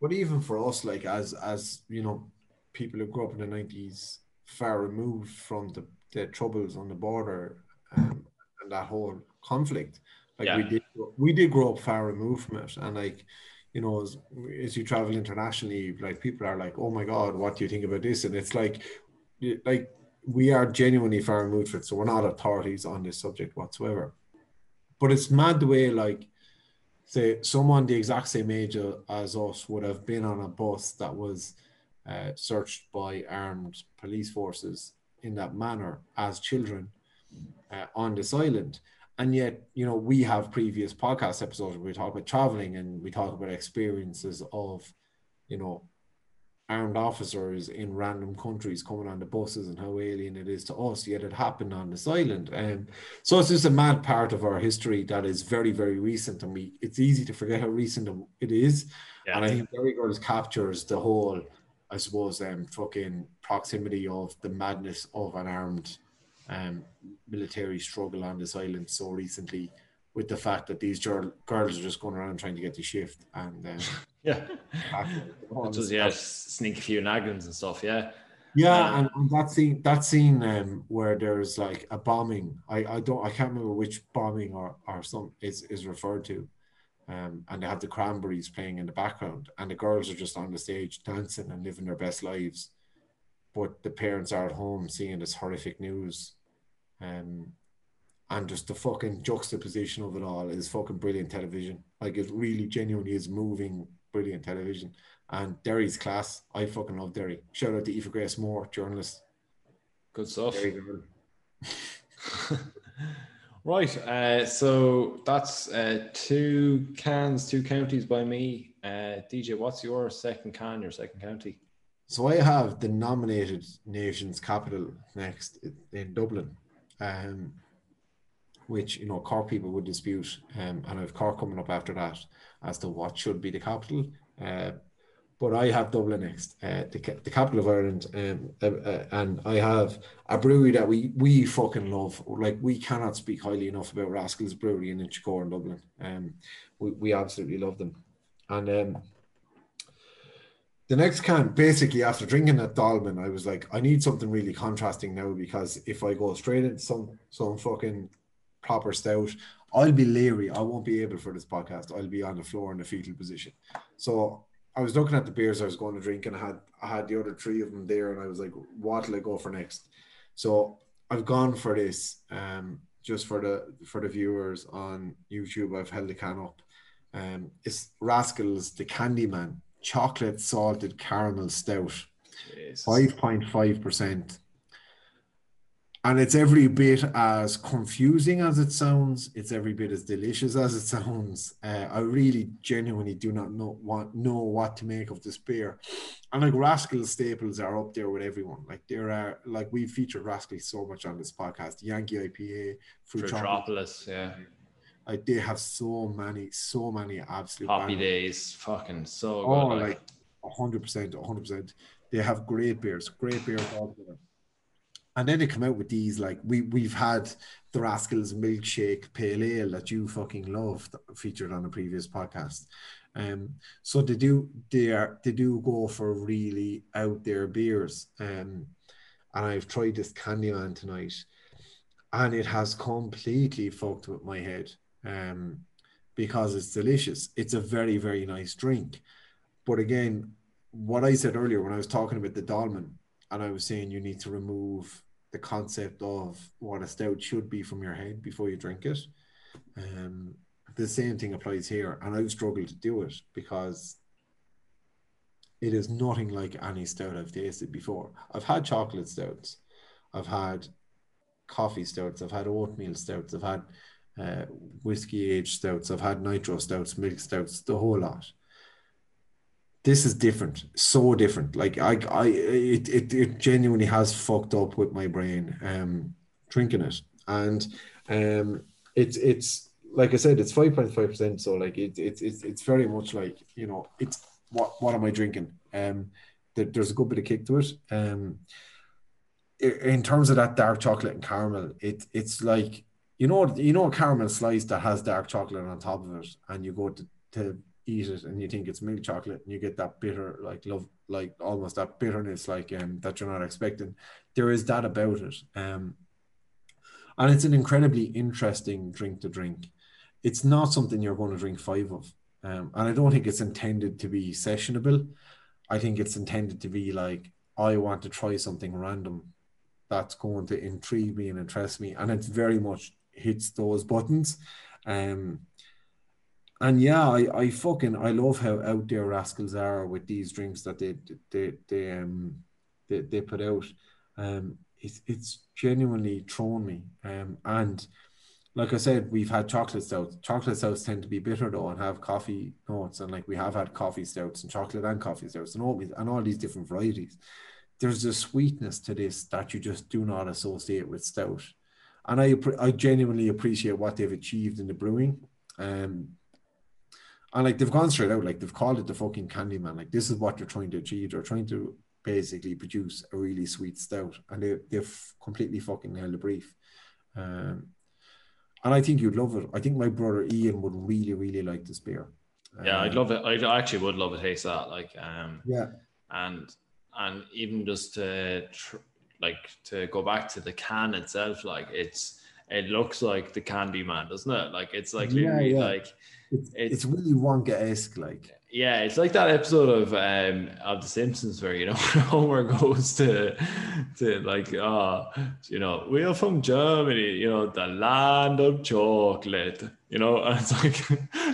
But even for us, like as you know, people who grew up in the 90s, far removed from the troubles on the border, and that whole conflict. Like Yeah. we did grow up far removed from it, and like, you know, as you travel internationally, like people are like, oh my God, what do you think about this? And it's like we are genuinely far removed from it, so we're not authorities on this subject whatsoever. But it's mad the way, like, say someone the exact same age as us would have been on a bus that was searched by armed police forces in that manner as children on this island. And yet, you know, we have previous podcast episodes where we talk about traveling and we talk about experiences of, you know, armed officers in random countries coming on the buses and how alien it is to us, yet it happened on this island. So it's just a mad part of our history that is very, very recent, and it's easy to forget how recent it is. Yeah. And I think Derry Girls captures the whole, I suppose, fucking proximity of the madness of an armed military struggle on this island so recently, with the fact that these girls are just going around trying to get the shift and yeah, sneak a few naggins and stuff. Yeah, and that scene where there's like a bombing. I can't remember which bombing or some is referred to, and they have the Cranberries playing in the background, and the girls are just on the stage dancing and living their best lives, but the parents are at home seeing this horrific news, and just the fucking juxtaposition of it all is fucking brilliant television. Like, it really genuinely is moving, brilliant television. And Derry's class. I fucking love Derry. Shout out to Aoife Grace Moore, journalist. Good stuff. Right. So that's 2 counties by me. DJ, what's your second county? So I have the nominated nation's capital next in Dublin. Which, you know, Cork people would dispute, and I have Cork coming up after that as to what should be the capital. But I have Dublin next, the capital of Ireland, and I have a brewery that we fucking love. Like, we cannot speak highly enough about Rascals Brewery in Inchicore in Dublin. We absolutely love them. And the next can, basically, after drinking that Dolman, I was like, I need something really contrasting now, because if I go straight into some fucking proper stout, I'll be leery. I won't be able for this podcast. I'll be on the floor in the fetal position. So I was looking at the beers I was going to drink, and I had the other 3 of them there, and I was like, what'll I go for next? So I've gone for this, just for the viewers on YouTube. I've held the can up. It's Rascals the Candyman chocolate salted caramel stout, 5.5%. And it's every bit as confusing as it sounds. It's every bit as delicious as it sounds. I really genuinely do not know what to make of this beer. And like, Rascal staples are up there with everyone. Like, there are, like, we've featured Rascal so much on this podcast. Yankee IPA, Fruitopolis, yeah. Like, they have so many absolute Happy Days, fucking so good. Oh, like 100%. They have great beers altogether. And then they come out with these, like, we've had the Rascals Milkshake Pale Ale that you fucking loved, featured on a previous podcast. So they do go for really out there beers. And I've tried this Candyman tonight, and it has completely fucked with my head. Because it's delicious. It's a very, very nice drink. But again, what I said earlier when I was talking about the Dolman, and I was saying you need to remove the concept of what a stout should be from your head before you drink it. The same thing applies here, and I've struggled to do it because it is nothing like any stout I've tasted before. I've had chocolate stouts, I've had coffee stouts, I've had oatmeal stouts, I've had whiskey aged stouts, I've had nitro stouts, milk stouts, the whole lot. This is different, so different. Like, it genuinely has fucked up with my brain drinking it. And it's like I said, it's 5.5%. So like it's very much like, you know, it's what am I drinking? There's a good bit of kick to it. In terms of that dark chocolate and caramel, it's like, you know a caramel slice that has dark chocolate on top of it, and you go to eat it and you think it's milk chocolate and you get that bitter, like love, like almost that bitterness, like that you're not expecting. There is that about it. And it's an incredibly interesting drink to drink. It's not something you're going to drink 5 of. And I don't think it's intended to be sessionable. I think it's intended to be like, I want to try something random that's going to intrigue me and interest me. And it's very much hits those buttons. And yeah, I love how out there Rascals are with these drinks that they put out. It's genuinely thrown me. And like I said, we've had chocolate stouts. Chocolate stouts tend to be bitter though and have coffee notes. And like we have had coffee stouts and chocolate and coffee stouts and all these different varieties. There's a sweetness to this that you just do not associate with stout. And I genuinely appreciate what they've achieved in the brewing. And like they've gone straight out, like they've called it the fucking Candyman. Like this is what they're trying to achieve. They're trying to basically produce a really sweet stout, and they've completely fucking nailed the brief. And I think you'd love it. I think my brother Ian would really, really like this beer. Yeah, I'd love it. I actually would love to taste that. Like, yeah, and even just to go back to the can itself, like it looks like the Candyman, doesn't it? Like it's like literally like it's really Wonka-esque, like. Yeah, it's like that episode of The Simpsons where, you know, Homer goes to like, you know, we are from Germany, you know, the land of chocolate, you know, and it's like,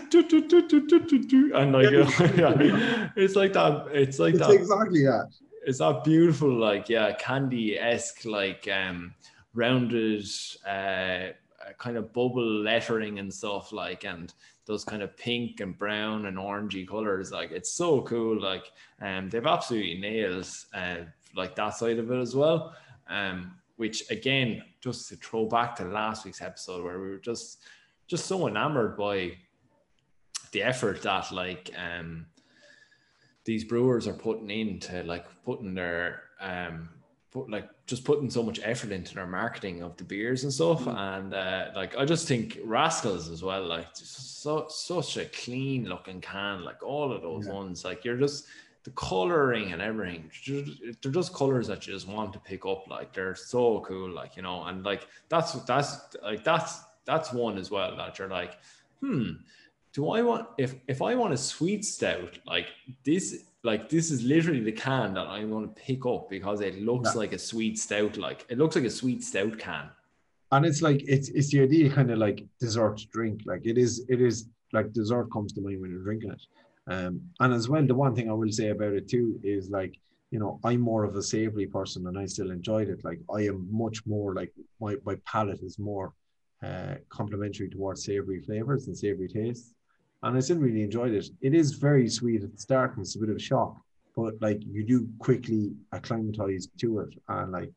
and like, yeah, it's like that. It's like that. Exactly that. It's that beautiful, like, yeah, candy-esque, like, rounded, kind of bubble lettering and stuff, like, and those kind of pink and brown and orangey colors. Like it's so cool. Like they've absolutely nailed like that side of it as well. Which again, just to throw back to last week's episode where we were just so enamored by the effort that like these brewers are putting into like putting their putting so much effort into their marketing of the beers and stuff. And like I just think Rascals as well, like such a clean looking can, like all of those ones, like you're just the coloring and everything, they're just colors that you just want to pick up. Like they're so cool, like, you know, and like that's one as well that you're like, do I want, if I want a sweet stout, like this is literally the can that I'm going to pick up because it looks like a sweet stout. Like it looks like a sweet stout can. And it's like, it's the idea kind of like dessert drink. Like it is like dessert comes to mind when you're drinking it. And as well, the one thing I will say about it too is like, you know, I'm more of a savory person and I still enjoyed it. Like I am much more like my palate is more complementary towards savory flavors and savory tastes. And I still really enjoyed it. It is very sweet at the start and it's a bit of a shock, but like you do quickly acclimatize to it. And like,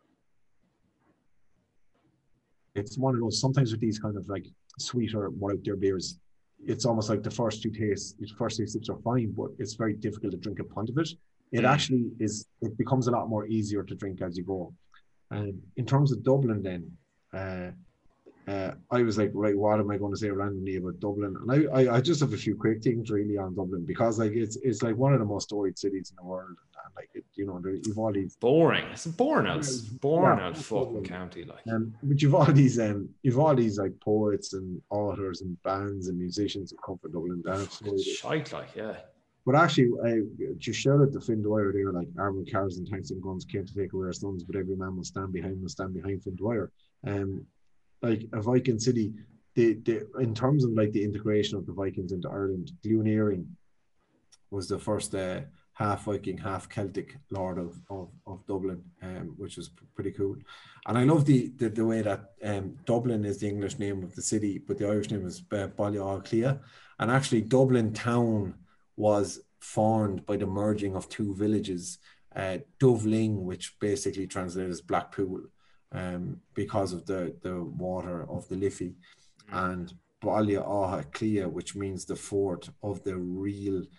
it's one of those, sometimes with these kind of like sweeter, more out there beers, it's almost like the first two sips are fine, but it's very difficult to drink a pint of it. It actually is, it becomes a lot more easier to drink as you go. And in terms of Dublin then, I was like, right, what am I going to say randomly about Dublin? And I just have a few quick things really on Dublin because like it's like one of the most storied cities in the world, and like you know, you've all these boring. It's boring out fucking county, like. But you've all these like poets and authors and bands and musicians who come from Dublin. Shite, like, yeah. But actually, just shout out to Finn Dwyer there, like armored cars and tanks and guns came to take away our sons, but every man must stand behind Finn Dwyer. Like a Viking city, in terms of like the integration of the Vikings into Ireland, Glúnearing was the first half Viking, half Celtic lord of Dublin, which was pretty cool. And I love the way that Dublin is the English name of the city, but the Irish name is Ballyauclia. And actually Dublin town was formed by the merging of two villages, Dovling, which basically translates as Black Pool, because of the water of the Liffey, and Ballyauclia, which means the fort of the Reed,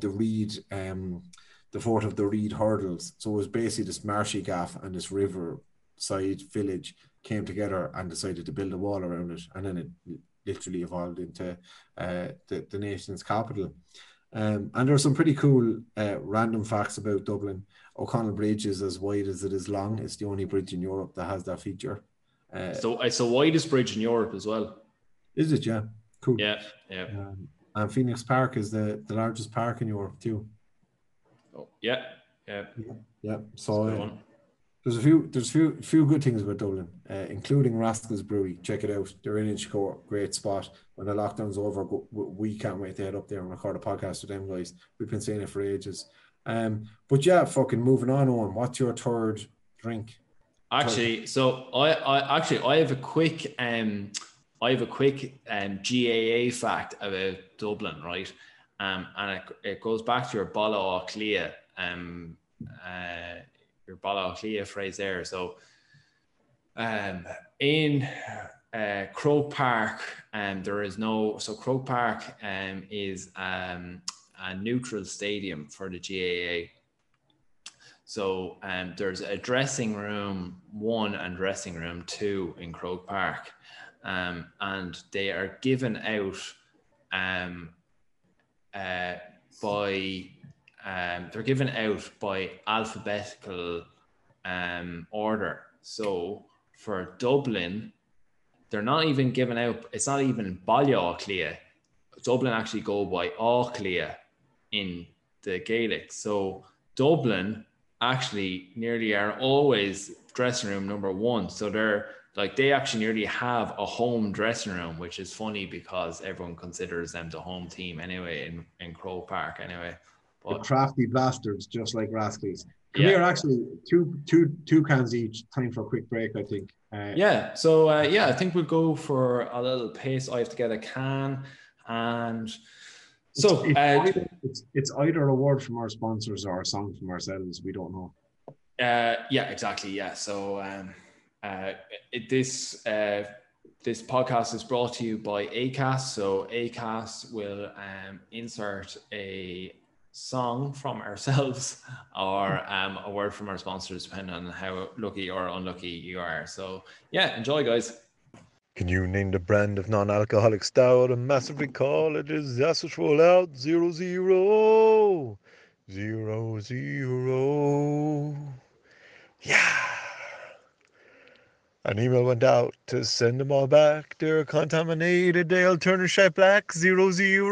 the fort of the Reed Hurdles. So it was basically this marshy gaff and this riverside village came together and decided to build a wall around it, and then literally evolved into the nation's capital. And there are some pretty cool random facts about Dublin. O'Connell Bridge is as wide as it is long. It's the only bridge in Europe that has that feature. So it's the widest bridge in Europe as well. Is it? Yeah. Cool. Yeah. And Phoenix Park is the largest park in Europe too. Oh, yeah. So there's a few good things about Dublin, including Rascals Brewery. Check it out. They're in Inchicore, great spot. When the lockdown's over, we can't wait to head up there and record a podcast with them guys. We've been saying it for ages. But yeah, fucking moving on. Owen, what's your third drink? Actually, so I have a quick GAA fact about Dublin, right? And it goes back to your Balla Ó Clia, your Balla Ó Clia phrase there. So, in Croke Park, there is no. So Croke Park is a neutral stadium for the GAA. So there's a dressing room 1 and dressing room 2 in Croke Park, and they are given out they're given out by alphabetical order. So for Dublin, they're not even given out. It's not even Balla Ó Clia. Dublin actually go by Ó Clia in the Gaelic. So Dublin actually nearly are always dressing room number 1. So they're like, they actually nearly have a home dressing room, which is funny because everyone considers them the home team anyway in Croke Park anyway. But crafty bastards, just like Rascals. Come here, actually, two cans each. Time for a quick break, I think. So I think we'll go for a little pace. I have to get a can, and so it's either a word from our sponsors or a song from ourselves. We don't know. Exactly. Yeah. So this podcast is brought to you by Acast. So Acast will insert a song from ourselves or a word from our sponsors, depending on how lucky or unlucky you are. So yeah, enjoy, guys. Can you name the brand of non-alcoholic stout? A massive recall, it is Assets roll out 0-0. 0-0. Yeah. An email went out to send them all back. They're contaminated. They'll turn a shite black. 0-0.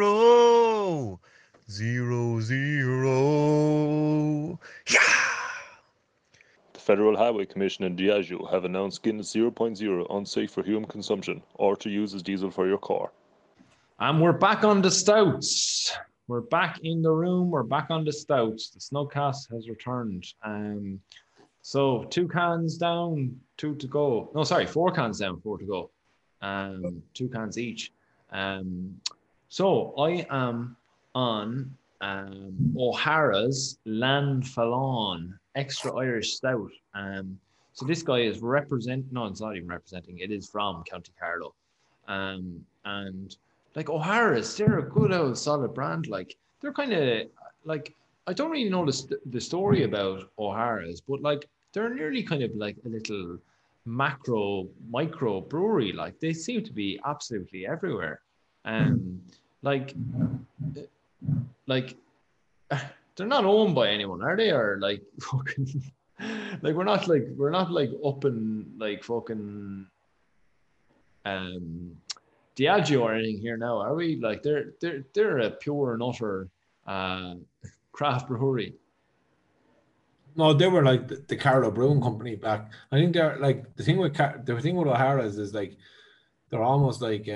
0-0. Yeah. The Federal Highway Commission and Diageo have announced Guinness 0.0 unsafe for human consumption or to use as diesel for your car. And we're back on the stouts. We're back in the room. We're back on the stouts. The Snugcast has returned. So 2 cans down, 2 to go. No, sorry, 4 cans down, 4 to go. 2 cans each. So I am on O'Hara's Lanfallon Extra Irish Stout. So this guy is no, it's not even representing. It is from County Carlow. And like O'Hara's, they're a good old solid brand. Like they're kind of like, I don't really know the story about O'Hara's, but like they're nearly kind of like a little micro brewery. Like they seem to be absolutely everywhere. Like they're not owned by anyone, are they? Or like fucking like we're not like up in like fucking Diageo or anything here now, are we? Like they're a pure and utter craft brewery. No, they were like the Carlow Brewing Company back. I think they're like the thing with O'Hara's is like they're almost like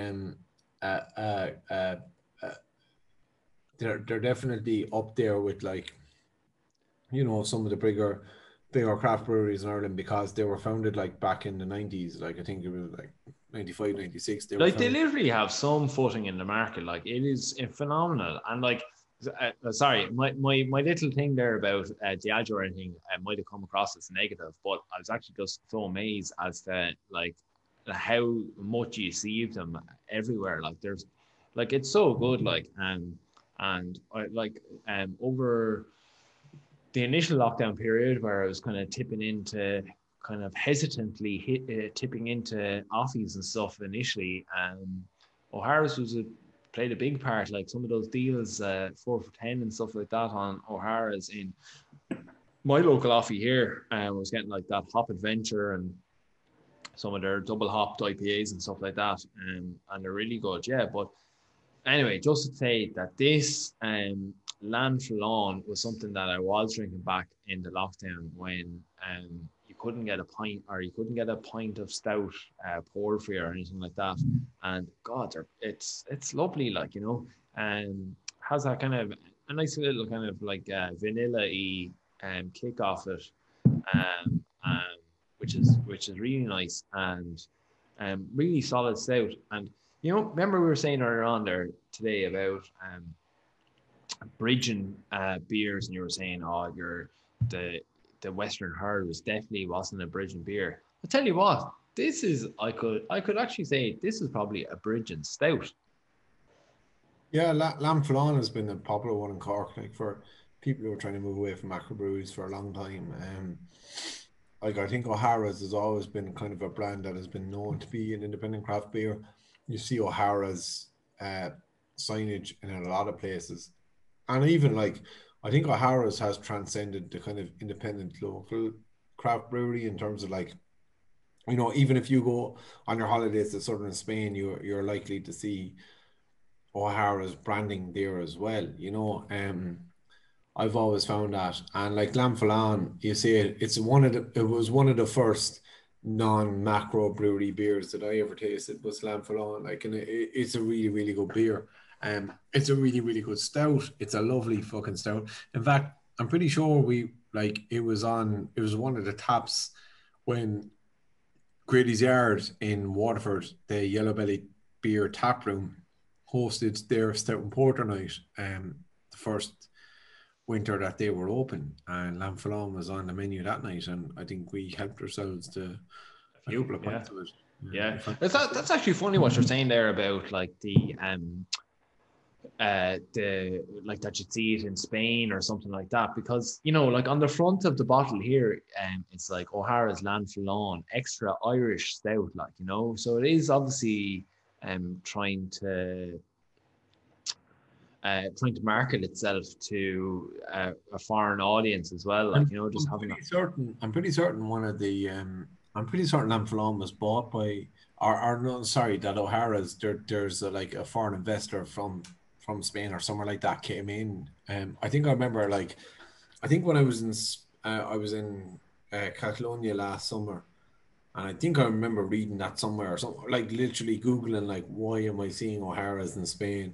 they're definitely up there with like, you know, some of the bigger craft breweries in Ireland because they were founded like back in the 90s. Like I think it was like 95, 96. They literally have some footing in the market. Like it is phenomenal. And like, sorry, my little thing there about Diageo or anything might have come across as negative, but I was actually just so amazed as to like how much you see them everywhere. Like there's like, it's so good. Like, and I like over the initial lockdown period where I was kind of tipping into O'Hara's played a big part. Like some of those deals, 4 for 10 and stuff like that on O'Hara's in my local offie here. Was getting like that Hop Adventure and some of their double hopped IPAs and stuff like that. And they're really good, yeah. But anyway, just to say that this Lanfalone was something that I was drinking back in the lockdown when you couldn't get a pint, or you couldn't get a pint of stout poured for you or anything like that. And God, it's lovely, like, you know, and has that kind of a nice little kind of like vanilla-y kick off it, which is really nice, and really solid stout. And you know, remember we were saying earlier on there today about bridging beers, and you were saying, oh, the Western Herd definitely wasn't a bridging beer. I'll tell you what, this is, I could actually say this is probably a bridging stout. Yeah, Lanfalone has been a popular one in Cork, like for people who are trying to move away from macrobreweries for a long time. Like I think O'Hara's has always been kind of a brand that has been known to be an independent craft beer. You see O'Hara's signage in a lot of places, and even like I think O'Hara's has transcended the kind of independent local craft brewery in terms of, like, you know, even if you go on your holidays to southern Spain, you're likely to see O'Hara's branding there as well. You know, I've always found that, and like Lanfalone, you see it was one of the first non-macro brewery beers that I ever tasted was Lanfalone. Like, and it's a really, really good beer. It's a really, really good stout. It's a lovely fucking stout. In fact, I'm pretty sure it was one of the taps when Grady's Yard in Waterford, the Yellow Belly Beer Tap Room, hosted their Stout and Porter night. The first winter that they were open, and Lanfalone was on the menu that night, and I think we helped ourselves to a couple of pints of it. Yeah, that's actually funny what you're saying there about like the like that you'd see it in Spain or something like that, because you know, like on the front of the bottle here, it's like O'Hara's Lanfalone Extra Irish Stout, like, you know, so it is obviously trying to market itself to a foreign audience as well, like, you know, just having I'm pretty certain one of the I'm pretty certain Lanfalone was bought by or no, sorry, that O'Hara's there's like a foreign investor from Spain or somewhere like that came in. I think I remember, like, I think when I was in Catalonia last summer, and I think I remember reading that somewhere, or something, like literally Googling like, why am I seeing O'Hara's in Spain?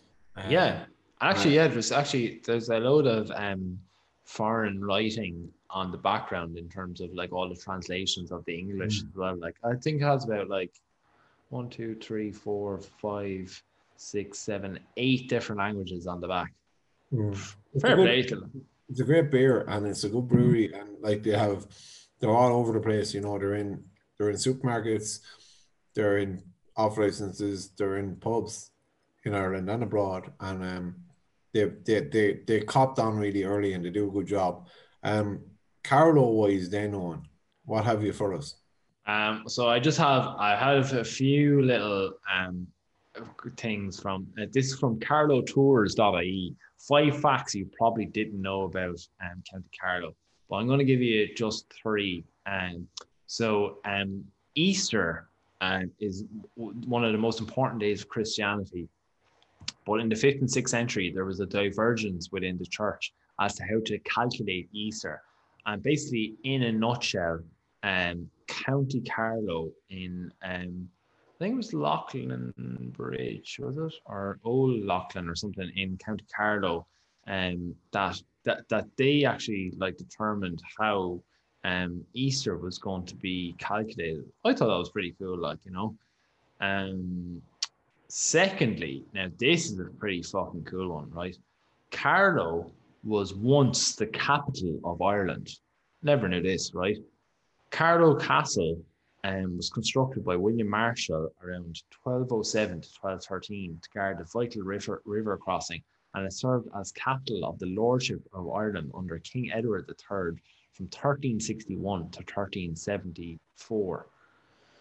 There's a load of foreign writing on the background in terms of like all the translations of the English as well. Like I think it has about like 1, 2, 3, 4, 5, 6, 7, 8 different languages on the back. Fair play to them. It's a great beer, and it's a good brewery, and like they're all over the place. You know, they're in supermarkets, they're in off licenses, they're in pubs in Ireland and abroad, and they copped on really early, and they do a good job. Carlow wise, then on, what have you for us? So I have a few little things from this is from carlowtours.ie. 5 facts you probably didn't know about County Carlow, but I'm going to give you just 3. So Easter is one of the most important days of Christianity, but in the 5th and 6th century there was a divergence within the church as to how to calculate Easter, and basically in a nutshell, County Carlow in I think it was Loughlin Bridge, was it? Or Old Loughlin or something in County Carlow, that they actually like determined how Easter was going to be calculated. I thought that was pretty cool, like, you know. Secondly, now this is a pretty fucking cool one, right? Carlow was once the capital of Ireland. Never knew this, right? Carlow Castle was constructed by William Marshall around 1207 to 1213 to guard the vital river crossing, and it served as capital of the Lordship of Ireland under King Edward III from 1361 to 1374.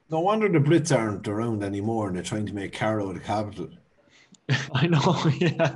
No wonder the Brits aren't around anymore and they're trying to make Carlow the capital. I know, yeah.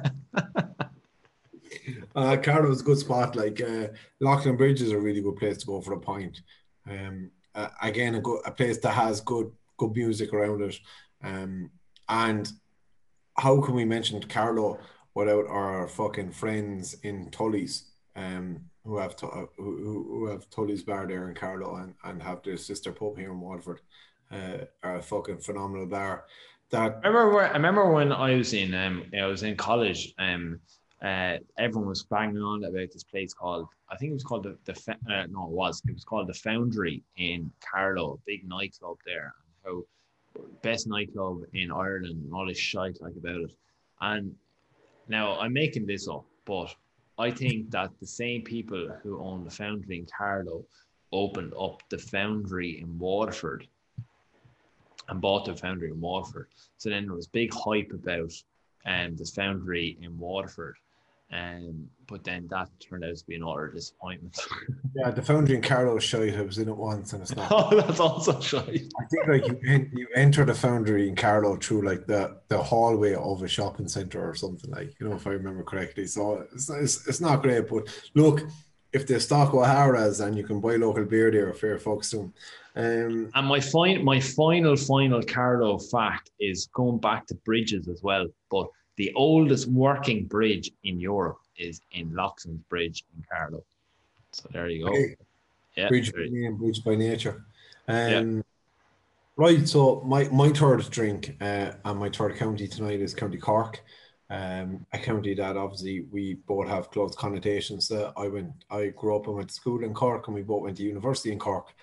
Carlow's a good spot. Like Loughlin Bridge is a really good place to go for a pint. Again, a place that has good music around it. And how can we mention Carlow without our fucking friends in Tully's, who have Tully's bar there in Carlow and have their sister pub here in Waterford, are a fucking phenomenal bar. That I remember when I was in college. Everyone was banging on about this place called, I think it was called it was called the Foundry in Carlow, big nightclub there, and how best nightclub in Ireland and all this shite like about it. And now I'm making this up, but I think that the same people who own the Foundry in Carlow opened up the Foundry in Waterford and bought the Foundry in Waterford. So then there was big hype about the Foundry in Waterford. But then that turned out to be an utter disappointment. Yeah, the Foundry in Carlow is shite. I was in it once and it's not. Oh, that's also shite. I think like you enter the Foundry in Carlow through like the hallway of a shopping centre or something, like, you know, if I remember correctly. So it's not great, but look, if they stock O'Hara's and you can buy local beer there, fair fucks to them. And my final Carlow fact is going back to bridges as well, but the oldest working bridge in Europe is in Loxham's Bridge in Carlow. So there you go. Okay. Yeah, bridge by name, bridge by nature. Yeah. Right, so my third drink and my third county tonight is County Cork. A county that obviously we both have close connotations. I grew up and went to school in Cork, and we both went to university in Cork.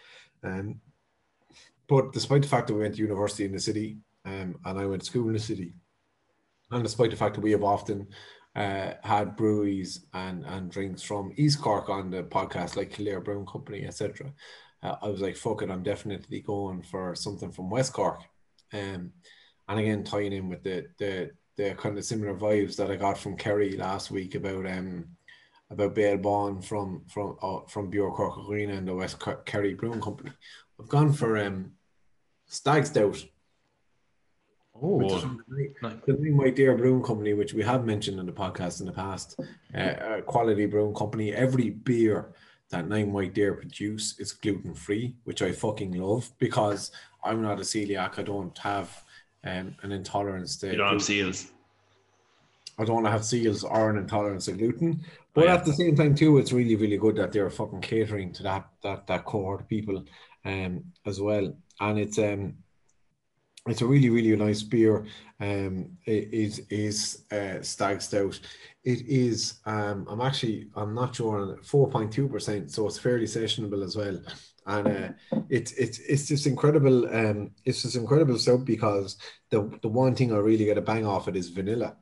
But despite the fact that we went to university in the city, and I went to school in the city, and despite the fact that we have often had breweries and drinks from East Cork on the podcast, like Kildare Brewing Company, etc., I was like, fuck it, I'm definitely going for something from West Cork. And again, tying in with the kind of similar vibes that I got from Kerry last week about Bale Bawn from Bure Cork Arena and the West Kerry Brewing Company. I've gone for Stag Stout. Oh, the My Dear Brewing Company, which we have mentioned in the podcast in the past, a quality brewing company. Every beer that Nine White Deer produce is gluten-free, which I fucking love, because I'm not a celiac. I don't have an intolerance to you don't have seals. I don't want to have seals or an intolerance to gluten. But at the same time too, it's really, really good that they're fucking catering to that cohort of people as well. And it's a really, really nice beer. It is Stag Stout. It is I'm not sure, 4.2%, so it's fairly sessionable as well. And it's just incredible. It's just incredible stout, because the one thing I really get a bang off it is vanilla.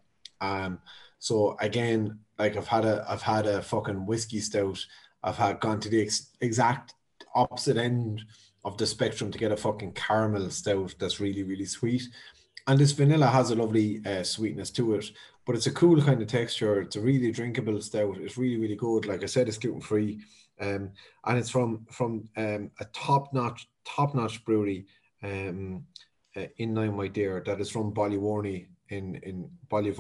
So again, like I've had a fucking whiskey stout. I've gone to the exact opposite end of the spectrum to get a fucking caramel stout that's really, really sweet. And this vanilla has a lovely sweetness to it, but it's a cool kind of texture. It's a really drinkable stout. It's really, really good. Like I said, it's gluten-free. And it's from a top-notch brewery in Nine White Deer that is from Ballyvorney in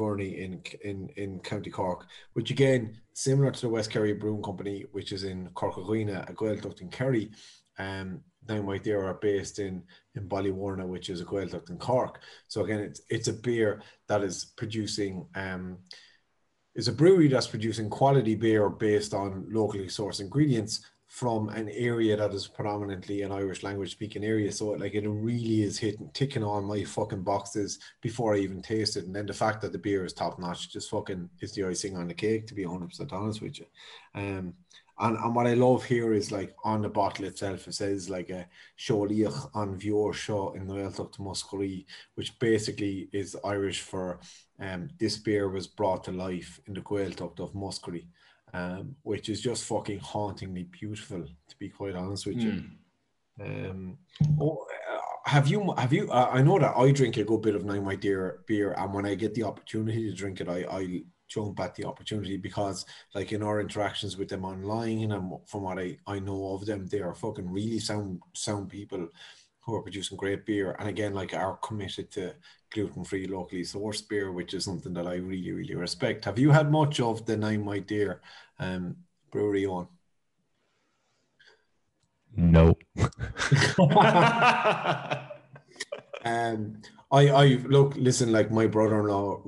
County Cork, which again, similar to the West Kerry Brewing Company, which is in Cork Arena, a Gaeltacht in Kerry. Nine White Deer are based in Ballyvorna, which is a Gaeltacht in Cork. So again, it's a beer that is producing is a brewery that's producing quality beer based on locally sourced ingredients from an area that is predominantly an Irish language speaking area. So like it really is ticking on my fucking boxes before I even taste it. And then the fact that the beer is top notch just fucking is the icing on the cake, to be 100% honest with you. And what I love here is, like, on the bottle itself, it says like a Seoliach an Bheor Seo in Gaeltacht Muscary, which basically is Irish for this beer was brought to life in the Gaeltacht of Muscary, which is just fucking hauntingly beautiful, to be quite honest with you. Have you? I know that I drink a good bit of Nine White Deer beer, and when I get the opportunity to drink it, I jump at the opportunity, because like in our interactions with them online and from what I know of them, they are fucking really sound people who are producing great beer, and again, like, are committed to gluten-free, locally sourced beer, which is something that I really, really respect. Have you had much of the Nine White Deer brewery on? No. I look, listen, like my brother-in-law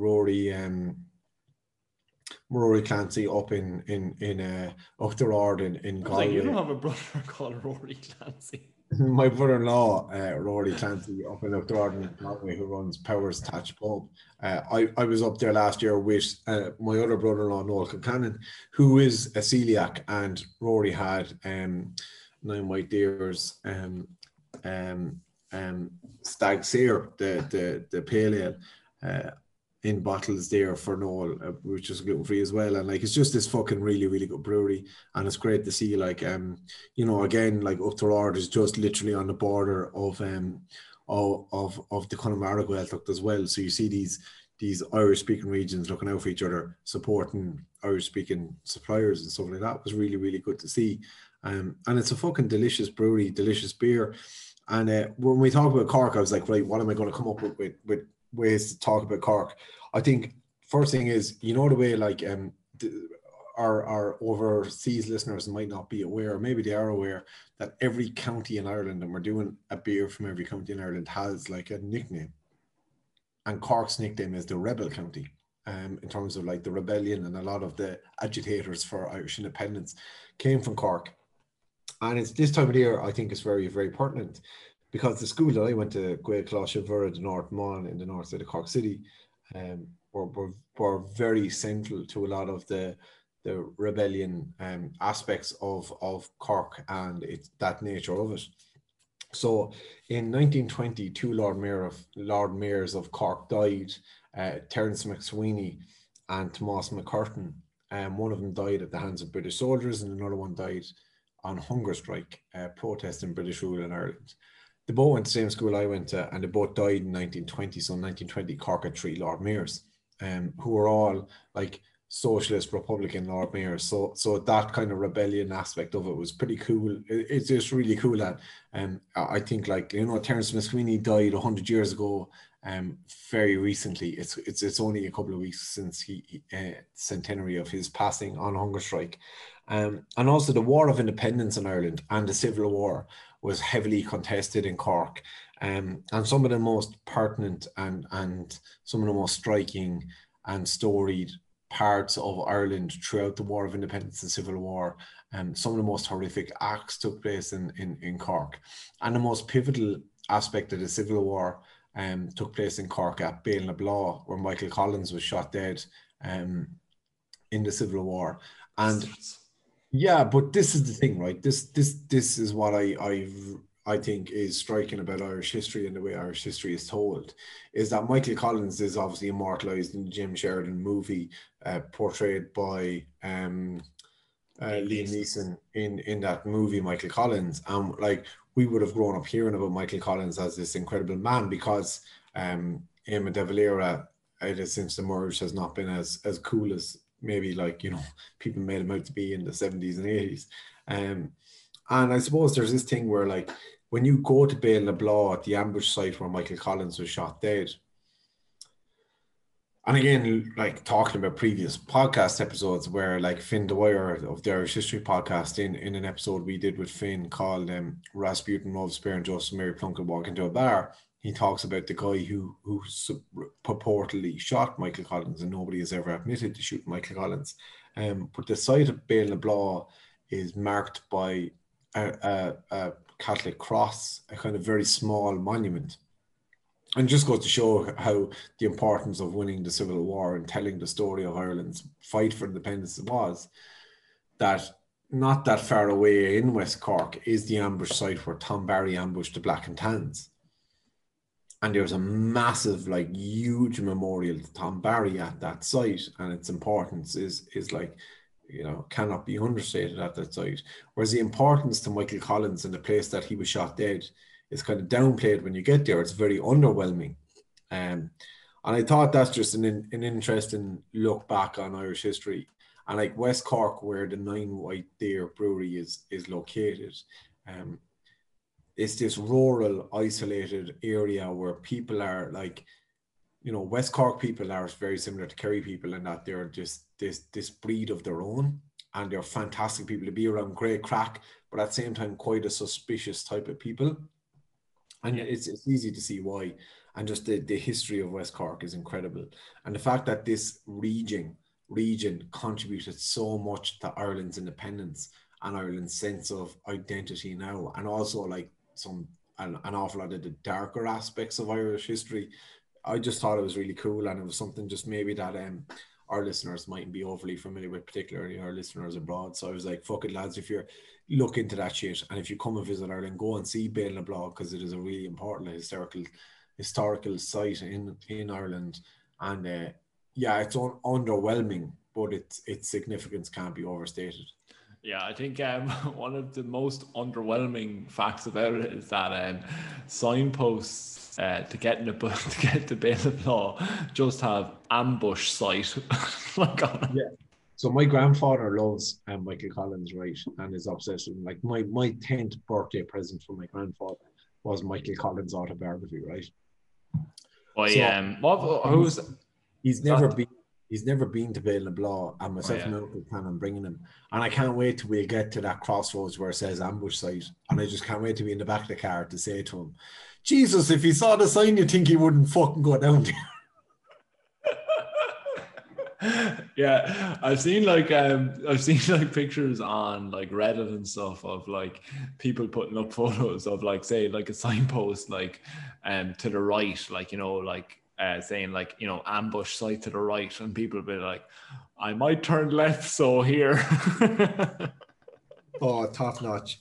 Rory Clancy up in up the road in Galway. You don't have a brother called Rory Clancy. My brother-in-law, Rory Clancy, up in Upthorne in Galway, who runs Powers Thatch Pub. I was up there last year with my other brother-in-law, Noel Concannon, who is a celiac, and Rory had Nine White Deer's Stag Sear, the pale ale, in bottles there for Noel, which is gluten-free as well. And like, it's just this fucking really, really good brewery, and it's great to see, like, you know, again, like, up the road is just literally on the border of the Connemara Gaeltacht as well. So you see these Irish-speaking regions looking out for each other, supporting Irish-speaking suppliers and stuff like that. It was really, really good to see. And it's a fucking delicious brewery, delicious beer. And when we talk about Cork, I was like, right, what am I going to come up with ways to talk about Cork? I think first thing is, you know, the way, like, our overseas listeners might not be aware, maybe they are aware, that every county in Ireland, and we're doing a beer from every county in Ireland, has like a nickname. And Cork's nickname is the Rebel County, in terms of like the rebellion, and a lot of the agitators for Irish independence came from Cork. And it's this time of the year, I think, it's very, very pertinent, because the school that I went to, Gael Closh Vera, the North Mon, in the north side of Cork City, were very central to a lot of the rebellion aspects of Cork and that nature of it. So in 1920, two Lord Mayors of Cork died, Terence McSweeney and Thomas McCurtain. One of them died at the hands of British soldiers, and another one died on hunger strike, protesting British rule in Ireland. They both went to the same school I went to, and they both died in 1920. So in 1920, Cork had three Lord Mayors, who were all like socialist Republican Lord Mayors. So that kind of rebellion aspect of it was pretty cool. It's just really cool that I think, like, you know, Terence McSweeney died 100 years ago. Very recently, it's only a couple of weeks since he centenary of his passing on hunger strike. And also the War of Independence in Ireland and the Civil War was heavily contested in Cork. And some of the most pertinent and some of the most striking and storied parts of Ireland throughout the War of Independence and Civil War, some of the most horrific acts took place in Cork. And the most pivotal aspect of the Civil War took place in Cork at Bale-na-Blaw, where Michael Collins was shot dead in the Civil War. And yeah, but this is the thing, right? This is what I think is striking about Irish history and the way Irish history is told, is that Michael Collins is obviously immortalised in the Jim Sheridan movie, portrayed by Liam Neeson in that movie, Michael Collins. Like, we would have grown up hearing about Michael Collins as this incredible man, because Eamon de Valera, since the merge, has not been as cool as maybe, like, you know, people made him out to be in the 70s and 80s. And I suppose there's this thing where, like, when you go to Bale-na-Blaw at the ambush site where Michael Collins was shot dead, and again, like, talking about previous podcast episodes where, like, Finn Dwyer of the Irish History Podcast, in an episode we did with Finn called Rasputin, Robespierre and Joseph Mary Plunkett Walk into a Bar, he talks about the guy who purportedly shot Michael Collins, and nobody has ever admitted to shooting Michael Collins. But the site of Bale-na-Blaw is marked by a Catholic cross, a kind of very small monument. And just goes to show how the importance of winning the Civil War and telling the story of Ireland's fight for independence was, that not that far away in West Cork is the ambush site where Tom Barry ambushed the Black and Tans. And there's a massive, like, huge memorial to Tom Barry at that site, and its importance is like, you know, cannot be understated at that site. Whereas the importance to Michael Collins and the place that he was shot dead is kind of downplayed when you get there. It's very underwhelming. And I thought that's just an interesting look back on Irish history. And like West Cork, where the Nine White Deer Brewery is located, it's this rural, isolated area where people are like, you know, West Cork people are very similar to Kerry people in that they're just this breed of their own, and they're fantastic people to be around, great crack, but at the same time quite a suspicious type of people. And it's easy to see why. And just the history of West Cork is incredible. And the fact that this region contributed so much to Ireland's independence and Ireland's sense of identity now, and also like an awful lot of the darker aspects of Irish history. I just thought it was really cool, and it was something just maybe that our listeners mightn't be overly familiar with, particularly our listeners abroad. So I was like, fuck it, lads, if you're look into that shit, and if you come and visit Ireland, go and see Béal na Bláth, because it is a really important historical site in Ireland. And it's underwhelming, but its significance can't be overstated. Yeah, I think one of the most underwhelming facts about it is that signposts to get to Béal na Bláth just have ambush site. Yeah. So my grandfather loves Michael Collins, right, and is obsessed with him. Like my 10th birthday present from my grandfather was Michael Collins' autobiography, right? He's never been to Béal na Bláth, and myself and my uncle plan on bringing him. And I can't wait till we get to that crossroads where it says ambush site, and I just can't wait to be in the back of the car to say to him, Jesus, if he saw the sign, you think he wouldn't fucking go down there. Yeah, I've seen pictures on like Reddit and stuff of like people putting up photos of like, say, like a signpost like to the right, like, you know, like saying like, you know, ambush site to the right, and people be like, I might turn left, so here. Oh, top notch.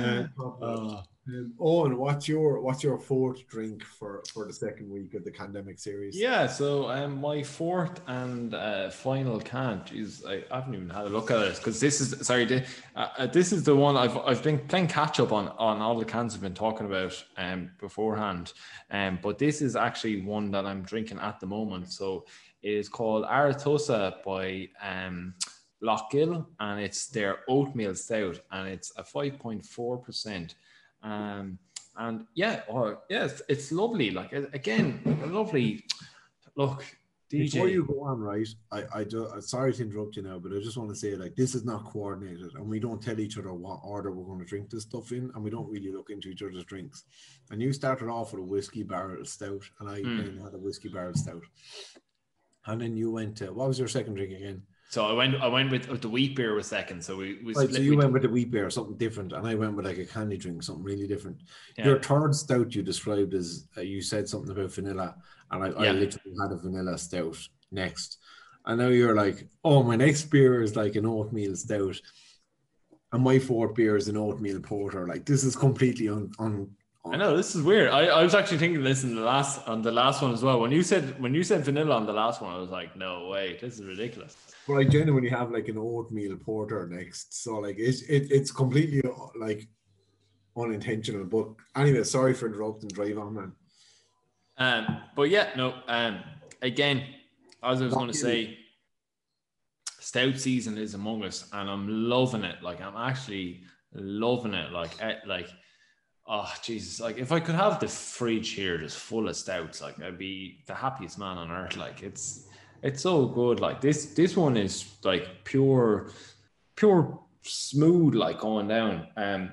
Owen, what's your fourth drink for the second week of the Candemic series? Yeah, so my fourth and final can. Jeez, I haven't even had a look at it, because this is the one I've been playing catch up on all the cans I've been talking about beforehand. But this is actually one that I'm drinking at the moment. So it is called Aratosa by Lochgill, and it's their oatmeal stout, and it's a 5.4%. And it's lovely. Like, again, a lovely look. DJ. Before you go on, right? I'm sorry to interrupt you now, but I just want to say, like, this is not coordinated, and we don't tell each other what order we're going to drink this stuff in, and we don't really look into each other's drinks. And you started off with a whiskey barrel stout, and I then had a whiskey barrel stout, and then you went to, what was your second drink again? So I went with the wheat beer was second. So we right, so you went with the wheat beer, something different, and I went with like a candy drink, something really different. Yeah. Your third stout you described as you said something about vanilla, and I literally had a vanilla stout next, and now you're like, oh, my next beer is like an oatmeal stout, and my fourth beer is an oatmeal porter. Like, this is completely I know, this is weird. I was actually thinking this on the last one as well. When you said vanilla on the last one, I was like, no way, this is ridiculous. But I genuinely have like an oatmeal porter next, so like it's completely like unintentional. But anyway, sorry for interrupting. Drive on, man. But yeah, no. Again, as I was going to say, stout season is among us, and I'm loving it. Like, I'm actually loving it. Like. Oh Jesus! Like, if I could have the fridge here just full of stouts, like, I'd be the happiest man on earth. Like, it's so good. Like, this one is like pure smooth, like, going down.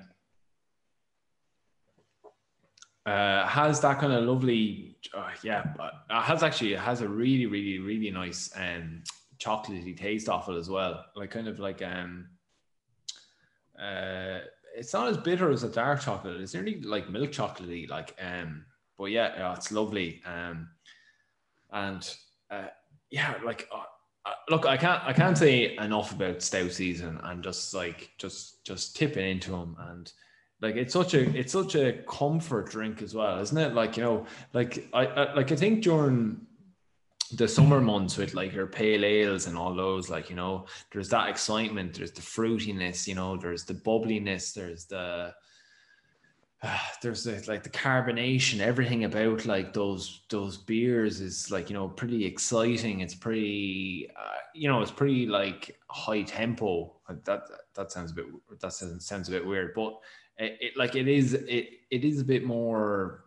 Has that kind of lovely, it has a really, really, really nice chocolatey taste off it as well. Like, kind of like it's not as bitter as a dark chocolate. It's nearly like milk chocolatey, like but yeah, it's lovely. Look, I can't say enough about stout season, and just tipping into them, and like, it's such a comfort drink as well, isn't it? Like, you know, like I think during the summer months with like your pale ales and all those, like, you know, there's that excitement, there's the fruitiness, you know, there's the bubbliness, there's the like the carbonation, everything about like those beers is like, you know, pretty exciting. It's pretty it's pretty like high tempo. That sounds a bit weird, but it is a bit more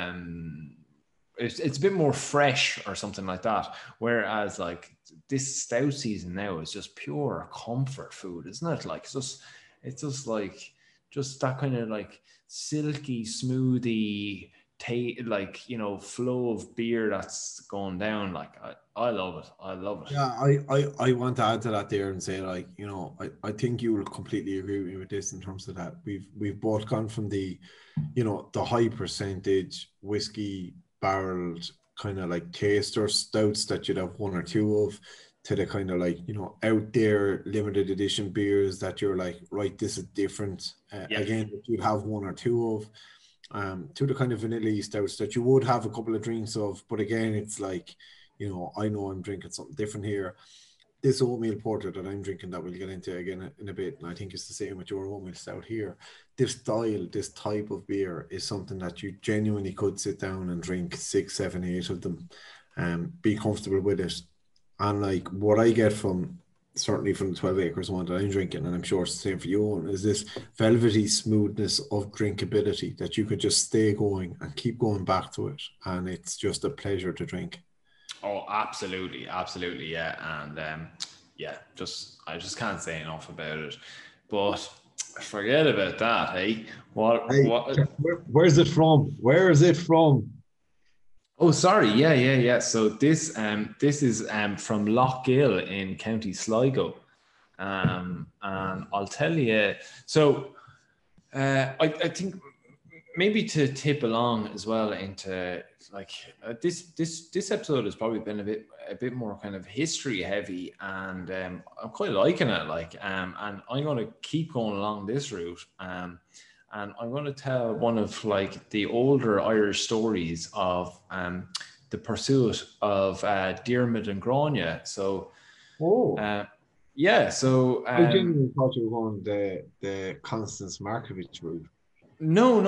it's a bit more fresh or something like that. Whereas like this stout season now is just pure comfort food, isn't it? Like it's just like just that kind of like silky smoothie like, you know, flow of beer that's going down. Like I love it. I love it. Yeah, I want to add to that there and say, like, you know, I think you will completely agree with me with this in terms of that. We've both gone from the, you know, the high percentage whiskey barreled kind of like taster stouts that you'd have one or two of, to the kind of like, you know, out there limited edition beers that you're like, right, this is different. Again, that you'd have one or two of, to the kind of vanilla stouts that you would have a couple of drinks of. But again, it's like, you know I'm drinking something different here. This oatmeal porter that I'm drinking, that we'll get into again in a bit, and I think it's the same with your oatmeal stout here. This style, this type of beer is something that you genuinely could sit down and drink 6, 7, 8 of them, and be comfortable with it. And like what I get from, certainly from the 12 Acres one that I'm drinking, and I'm sure it's the same for you, Owen, is this velvety smoothness of drinkability that you could just stay going and keep going back to it, and it's just a pleasure to drink. Oh, absolutely, yeah. And I just can't say enough about it. But forget about that, hey. Where's it from? Where is it from? Oh, sorry. Yeah. So this is from Lochgill in County Sligo. And I'll tell you, so I think maybe to tip along as well into like this episode has probably been a bit more kind of history heavy, and I'm quite liking it. Like and I'm going to keep going along this route. And I'm going to tell one of like the older Irish stories of the pursuit of Diarmid and Grania. So, yeah. So I genuinely thought you were going the Constance Markovich route. No.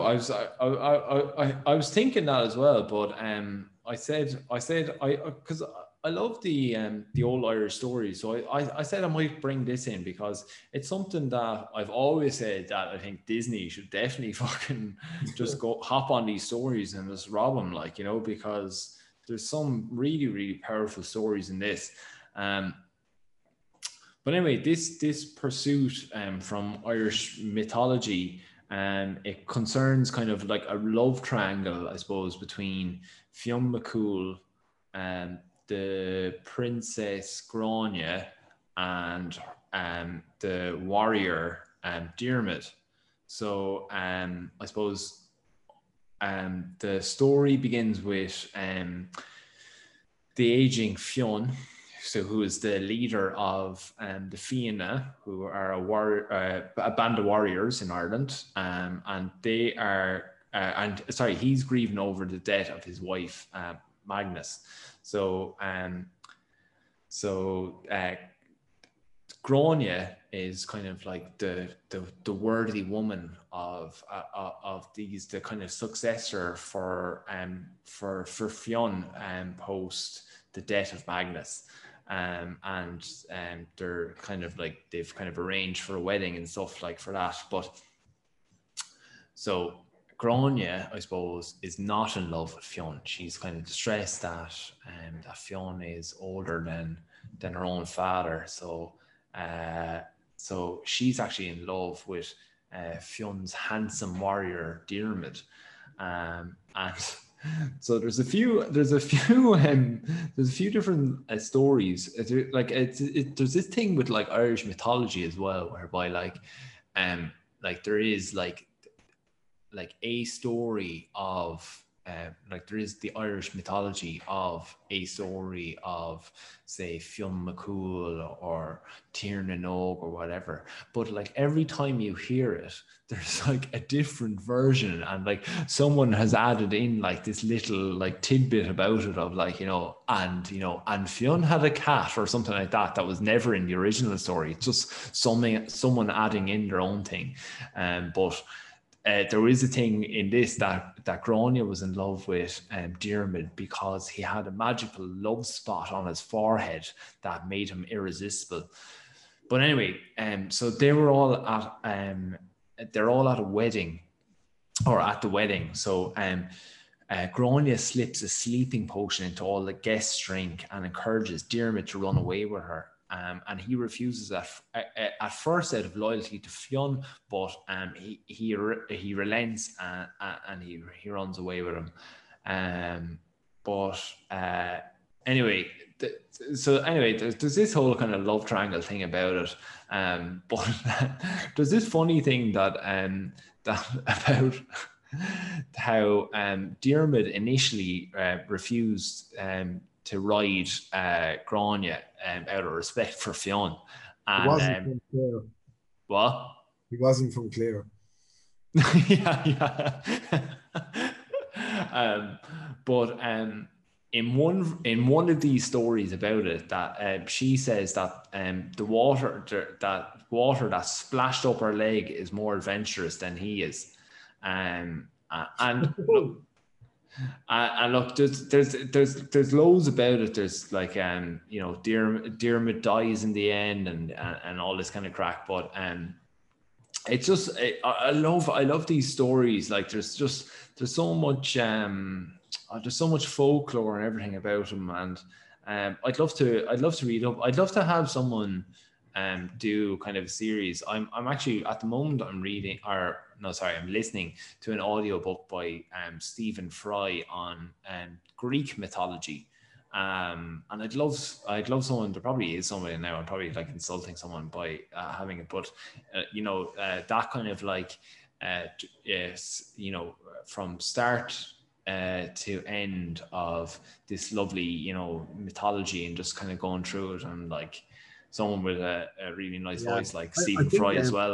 I was thinking that as well, but I said because I love the old Irish stories. So I said I might bring this in because it's something that I've always said that I think Disney should definitely fucking just go hop on these stories and just rob them, like, you know, because there's some really, really powerful stories in this. But anyway, this pursuit from Irish mythology, it concerns kind of like a love triangle, I suppose, between Fionn McCool and the Princess Grania and the warrior Diarmid. So I suppose the story begins with the aging Fionn, so who is the leader of the Fianna, who are a band of warriors in Ireland, and they are he's grieving over the death of his wife Magnus. So Grania is kind of like the worthy woman of these, the kind of successor for Fionn post the death of Magnus. And they're kind of like, they've kind of arranged for a wedding and stuff like for that. But so Grania, I suppose, is not in love with Fionn. She's kind of distressed that Fionn is older than her own father. So she's actually in love with Fionn's handsome warrior Diarmid, and so there's a few different stories. There's this thing with like Irish mythology as well, whereby like there is like a story of there is the Irish mythology of a story of, say, Fionn McCool or Tiernan Og or whatever, but like every time you hear it, there's like a different version, and like someone has added in like this little like tidbit about it of like, and Fionn had a cat or something like that was never in the original story. It's just someone adding in their own thing, but there is a thing in this that Grania was in love with Diarmid because he had a magical love spot on his forehead that made him irresistible. But anyway, so they were all at they're all at a wedding, or at the wedding. So Grania slips a sleeping potion into all the guests' drink and encourages Diarmuid to run away with her. And he refuses at first out of loyalty to Fionn, but he relents and he runs away with him. Anyway, there's this whole kind of love triangle thing about it. But there's this funny thing that about how Diarmuid initially refused to ride Grania out of respect for Fionn. And, he wasn't from Clare. What? He wasn't from Clare. yeah. But in one of these stories about it, that she says that the water that splashed up her leg is more adventurous than he is, and look, there's loads about it. There's like Diarmuid dies in the end and all this kind of crack, but it's just I love these stories. Like there's so much folklore and everything about them, and I'd love to read up. I'd love to have someone do kind of a series. I'm actually at the moment I'm listening to an audiobook by Stephen Fry on Greek mythology. And I'd love someone. There probably is somebody now. I'm probably like insulting someone by having it, but that kind of like from start to end of this lovely mythology, and just kind of going through it, and like someone with a really nice voice like Stephen Fry as well,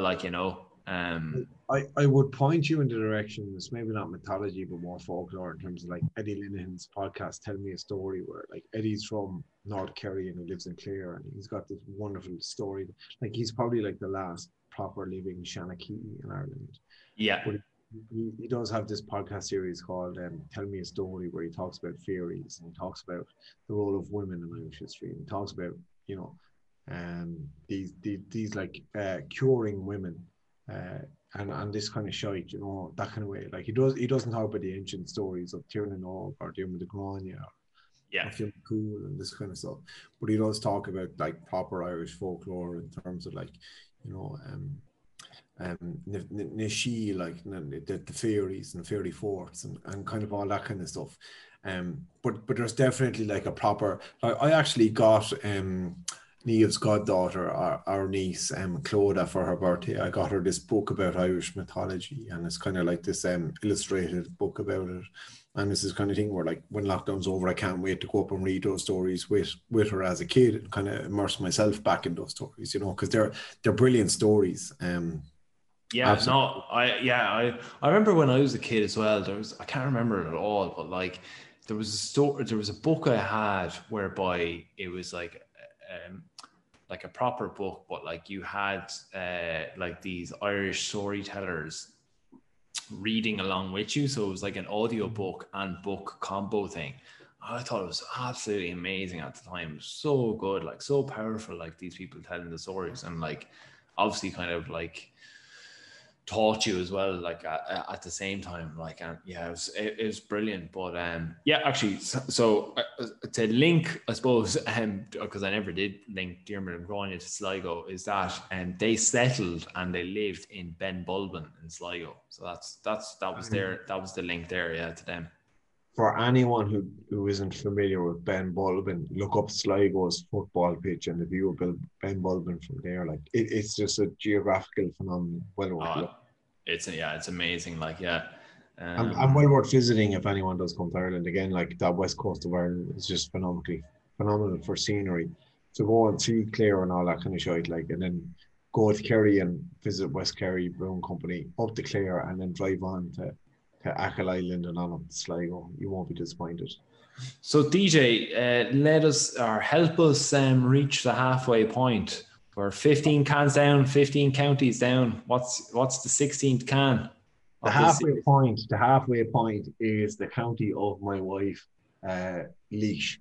I would point you in the direction, it's maybe not mythology but more folklore, in terms of like Eddie Linehan's podcast Tell Me a Story, where like Eddie's from North Kerry and he lives in Clare, and he's got this wonderful story. Like he's probably like the last proper living Shanachie in Ireland. Yeah. But he does have this podcast series called Tell Me a Story, where he talks about fairies, and he talks about the role of women in Irish history, and he talks about these like curing women and this kind of shite, that kind of way. Like he doesn't talk about the ancient stories of Tiernan Og or Diarmuid de Grania or Fionn Cool and this kind of stuff, but he does talk about like proper Irish folklore in terms of like Nishi, like the fairies and fairy forts and kind of all that kind of stuff. But there's definitely like a proper, I actually got Niamh's goddaughter, our niece, Clodagh, for her birthday. I got her this book about Irish mythology, and it's kind of like this illustrated book about it. And this is kind of thing where, like, when lockdown's over, I can't wait to go up and read those stories with her as a kid, and kind of immerse myself back in those stories, because they're brilliant stories. I remember when I was a kid as well. I can't remember it at all, but like there was a book I had whereby it was like a proper book, but like you had like these Irish storytellers reading along with you, so it was like an audio book and book combo thing. I thought it was absolutely amazing at the time. It was so good, like so powerful, like these people telling the stories, and like obviously kind of like taught you as well, like at the same time, like, and it was brilliant. But actually, so to link, I suppose, because I never did link Diarmuid and Grania to Sligo, is that they settled and they lived in Benbulben in Sligo. So that was the link there, to them. For anyone who isn't familiar with Benbulben, look up Sligo's football pitch and the view of Benbulben from there. Like it's just a geographical phenomenon. Well worth it. It's amazing. Like and well worth visiting if anyone does come to Ireland. Again, like that west coast of Ireland is just phenomenal for scenery. So go and see Clare and all that kind of shit, like, and then go to Kerry and visit West Kerry Brewing Company, up to Clare, and then drive on to Achill Island and on up to Sligo. You won't be disappointed. So DJ, let us or help us reach the halfway point. We're 15 cans down, 15 counties down. What's the 16th can? The halfway point is the county of my wife, Laois.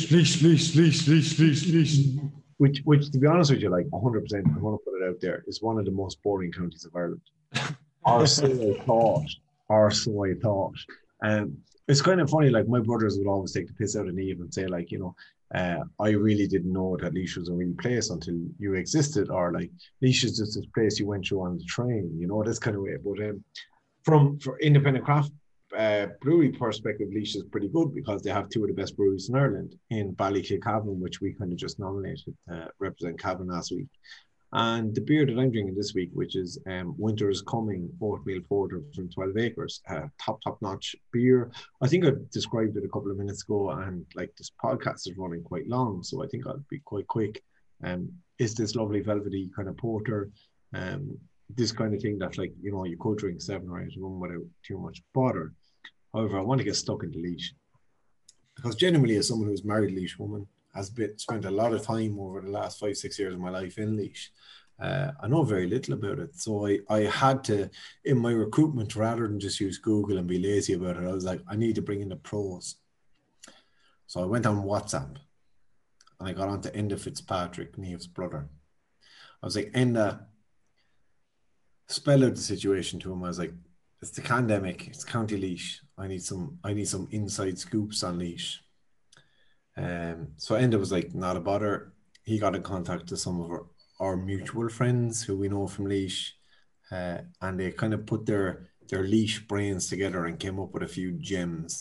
Laois. Which, to be honest with you, like 100%, I'm going to put it out there, is one of the most boring counties of Ireland. Or so I thought. Or so I thought. It's kind of funny, like my brothers would always take the piss out of Neve and say, like, I really didn't know that Laois was a real place until you existed, or like Laois is just this place you went through on the train, this kind of way. But for independent craft brewery perspective, Laois is pretty good because they have two of the best breweries in Ireland in Ballykilcavan, which we kind of just nominated to represent Cavan last week. And the beer that I'm drinking this week, which is Winter is Coming Oatmeal Porter from 12 Acres, top-notch beer. I think I described it a couple of minutes ago, and like this podcast is running quite long, so I think I'll be quite quick. It's this lovely velvety kind of porter, this kind of thing that, like, you could drink 7 or 8 of them without too much bother. However, I want to get stuck into Laois because genuinely, as someone who's married Laois woman, has spent a lot of time over the last 5-6 years of my life in Laois. I know very little about it. So I had to, in my recruitment, rather than just use Google and be lazy about it, I was like, I need to bring in the pros. So I went on WhatsApp and I got on to Enda Fitzpatrick, Neve's brother. I was like, Enda, spell out the situation to him. I was like, it's the pandemic, it's County Laois. I need some inside scoops on Laois. So Enda was like, not a bother. He got in contact to some of our mutual friends who we know from Laois, and they kind of put their Laois brains together and came up with a few gems.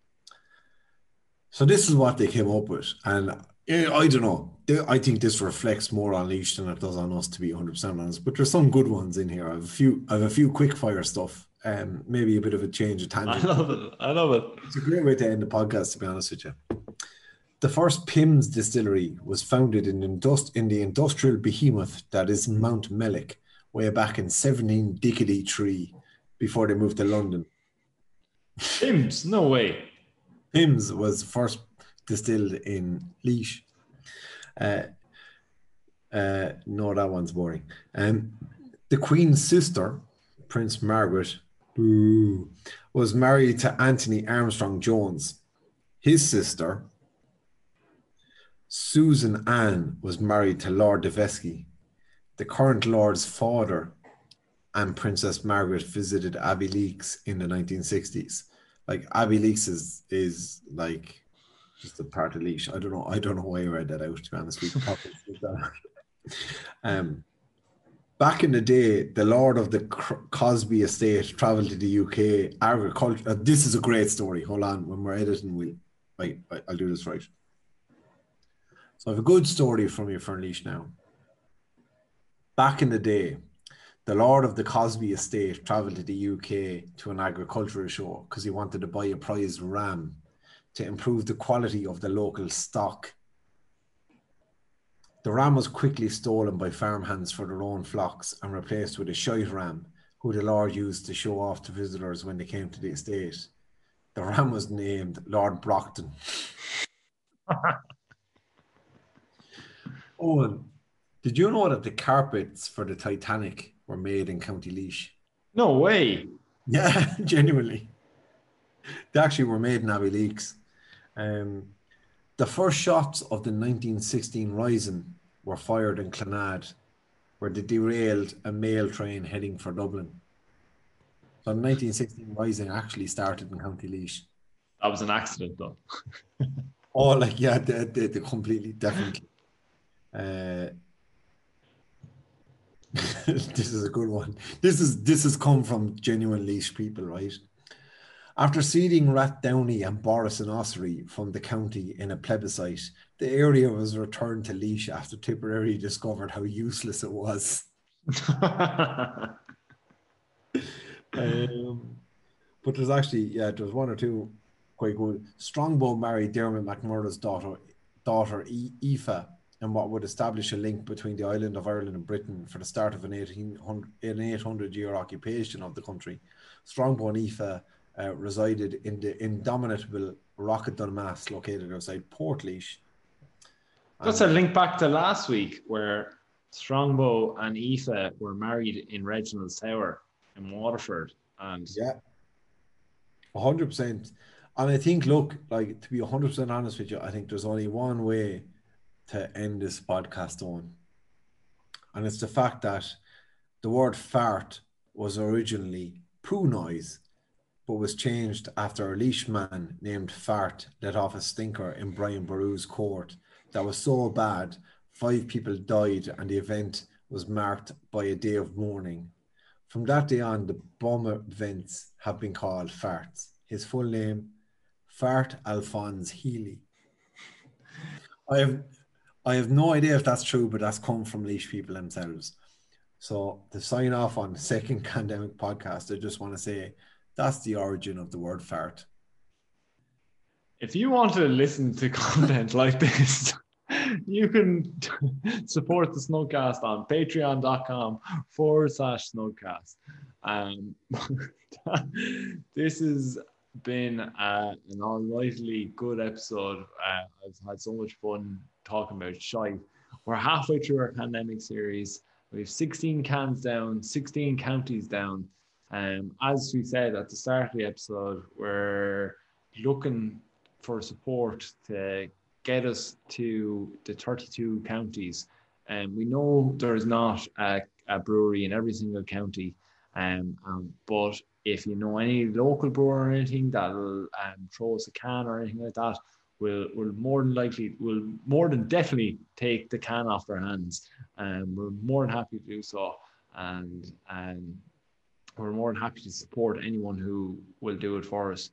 So this is what they came up with, and I don't know. I think this reflects more on Laois than it does on us, to be 100% honest. But there's some good ones in here. I have a few quick fire stuff. Maybe a bit of a change of tangent. I love it. It's a great way to end the podcast, to be honest with you. The first Pimm's distillery was founded in the industrial behemoth that is Mount Mellick way back in 1783 before they moved to London. Pimm's? No way. Pimm's was first distilled in Laois. No, that one's boring. The Queen's sister, Prince Margaret, was married to Anthony Armstrong Jones. His sister, Susan Ann, was married to Lord Devesky. The current Lord's father and Princess Margaret visited Abbeyleix in the 1960s. Like, Abbeyleix is like just a part of Laois. I don't know why I read that out, to be honest with you. Back in the day, the Lord of the Cosby estate travelled to the UK agriculture. This is a great story. Hold on, when we're editing, I'll do this right. So I have a good story from you for Laois now. Back in the day, the Lord of the Cosby estate travelled to the UK to an agricultural show because he wanted to buy a prize ram to improve the quality of the local stock. The ram was quickly stolen by farmhands for their own flocks and replaced with a shite ram, who the Lord used to show off to visitors when they came to the estate. The ram was named Lord Brockton. Owen, did you know that the carpets for the Titanic were made in County Laois? No way. Yeah, genuinely. They actually were made in Abbeyleix. The first shots of the 1916 Rising were fired in Clonard, where they derailed a mail train heading for Dublin. So the 1916 Rising actually started in County Laois. That was an accident, though. Oh, like, yeah, they completely, definitely. This is a good one. This has come from genuine Laois people, right? After ceding Rathdowney and Boris and Ossory from the county in a plebiscite, the area was returned to Laois after Tipperary discovered how useless it was. But there's actually, there's one or two quite good. Strongbow married Dermot McMurdo's daughter Aoife, and what would establish a link between the island of Ireland and Britain for the start of an 800-year occupation of the country. Strongbow and Aoife resided in the indomitable Rocket Dunmas, located outside Portlaoise. That's a link back to last week, where Strongbow and Aoife were married in Reginald's Tower in Waterford. And yeah, 100%. And I think, look, like, to be 100% honest with you, I think there's only one way to end this podcast on. And it's the fact that the word fart was originally Poo Noise, but was changed after a leash man named Fart let off a stinker in Brian Boru's court that was so bad 5 people died and the event was marked by a day of mourning. From that day on, the bum events have been called farts. His full name, Fart Alphonse Healy. I have no idea if that's true, but that's come from leash people themselves. So to sign off on the second pandemic podcast, I just want to say that's the origin of the word fart. If you want to listen to content like this, you can support the Snugcast on patreon.com/Snugcast. This has been an almightily good episode. I've had so much fun talking about shite. We're halfway through our pandemic series. We have 16 cans down, 16 counties down. As we said at the start of the episode, we're looking for support to get us to the 32 counties. We know there's not a brewery in every single county, but if you know any local brewer or anything that'll throw us a can or anything like that, we'll more than definitely take the can off their hands. We're more than happy to do so, and we're more than happy to support anyone who will do it for us.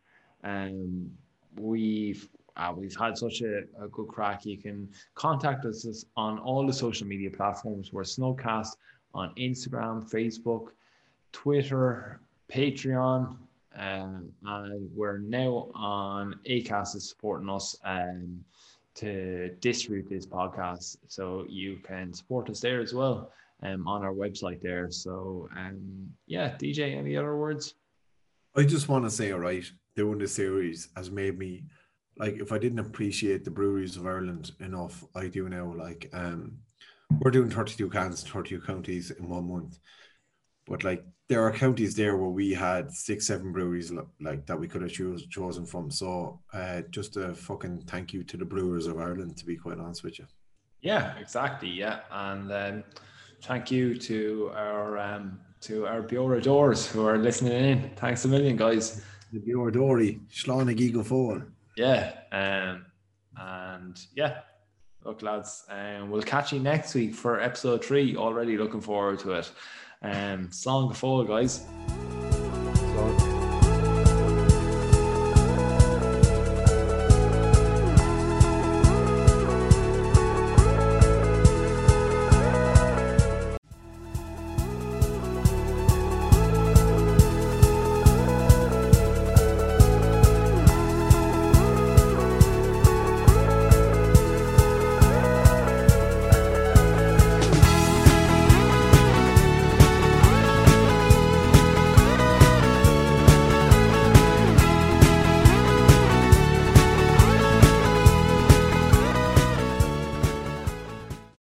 We've had such a good crack. You can contact us on all the social media platforms. We're Snugcast on Instagram, Facebook, Twitter, Patreon, and we're now on Acast is supporting us to distribute this podcast. So you can support us there as well on our website there. So yeah, DJ, any other words? I just want to say, all right, doing this series has made me, like, if I didn't appreciate the breweries of Ireland enough, I do now. Like, we're doing 32 cans, 32 counties in 1 month. But like, there are counties there where we had 6-7 breweries like that we could have chosen from. So just a fucking thank you to the brewers of Ireland, to be quite honest with you. Yeah, exactly. Yeah, and thank you to our Beora Doors who are listening in. Thanks a million, guys. The Beora Dory, Sláinte Gí Go Fóill. Yeah, and yeah, look, lads, we'll catch you next week for episode 3. Already looking forward to it. Slán go fóill, guys.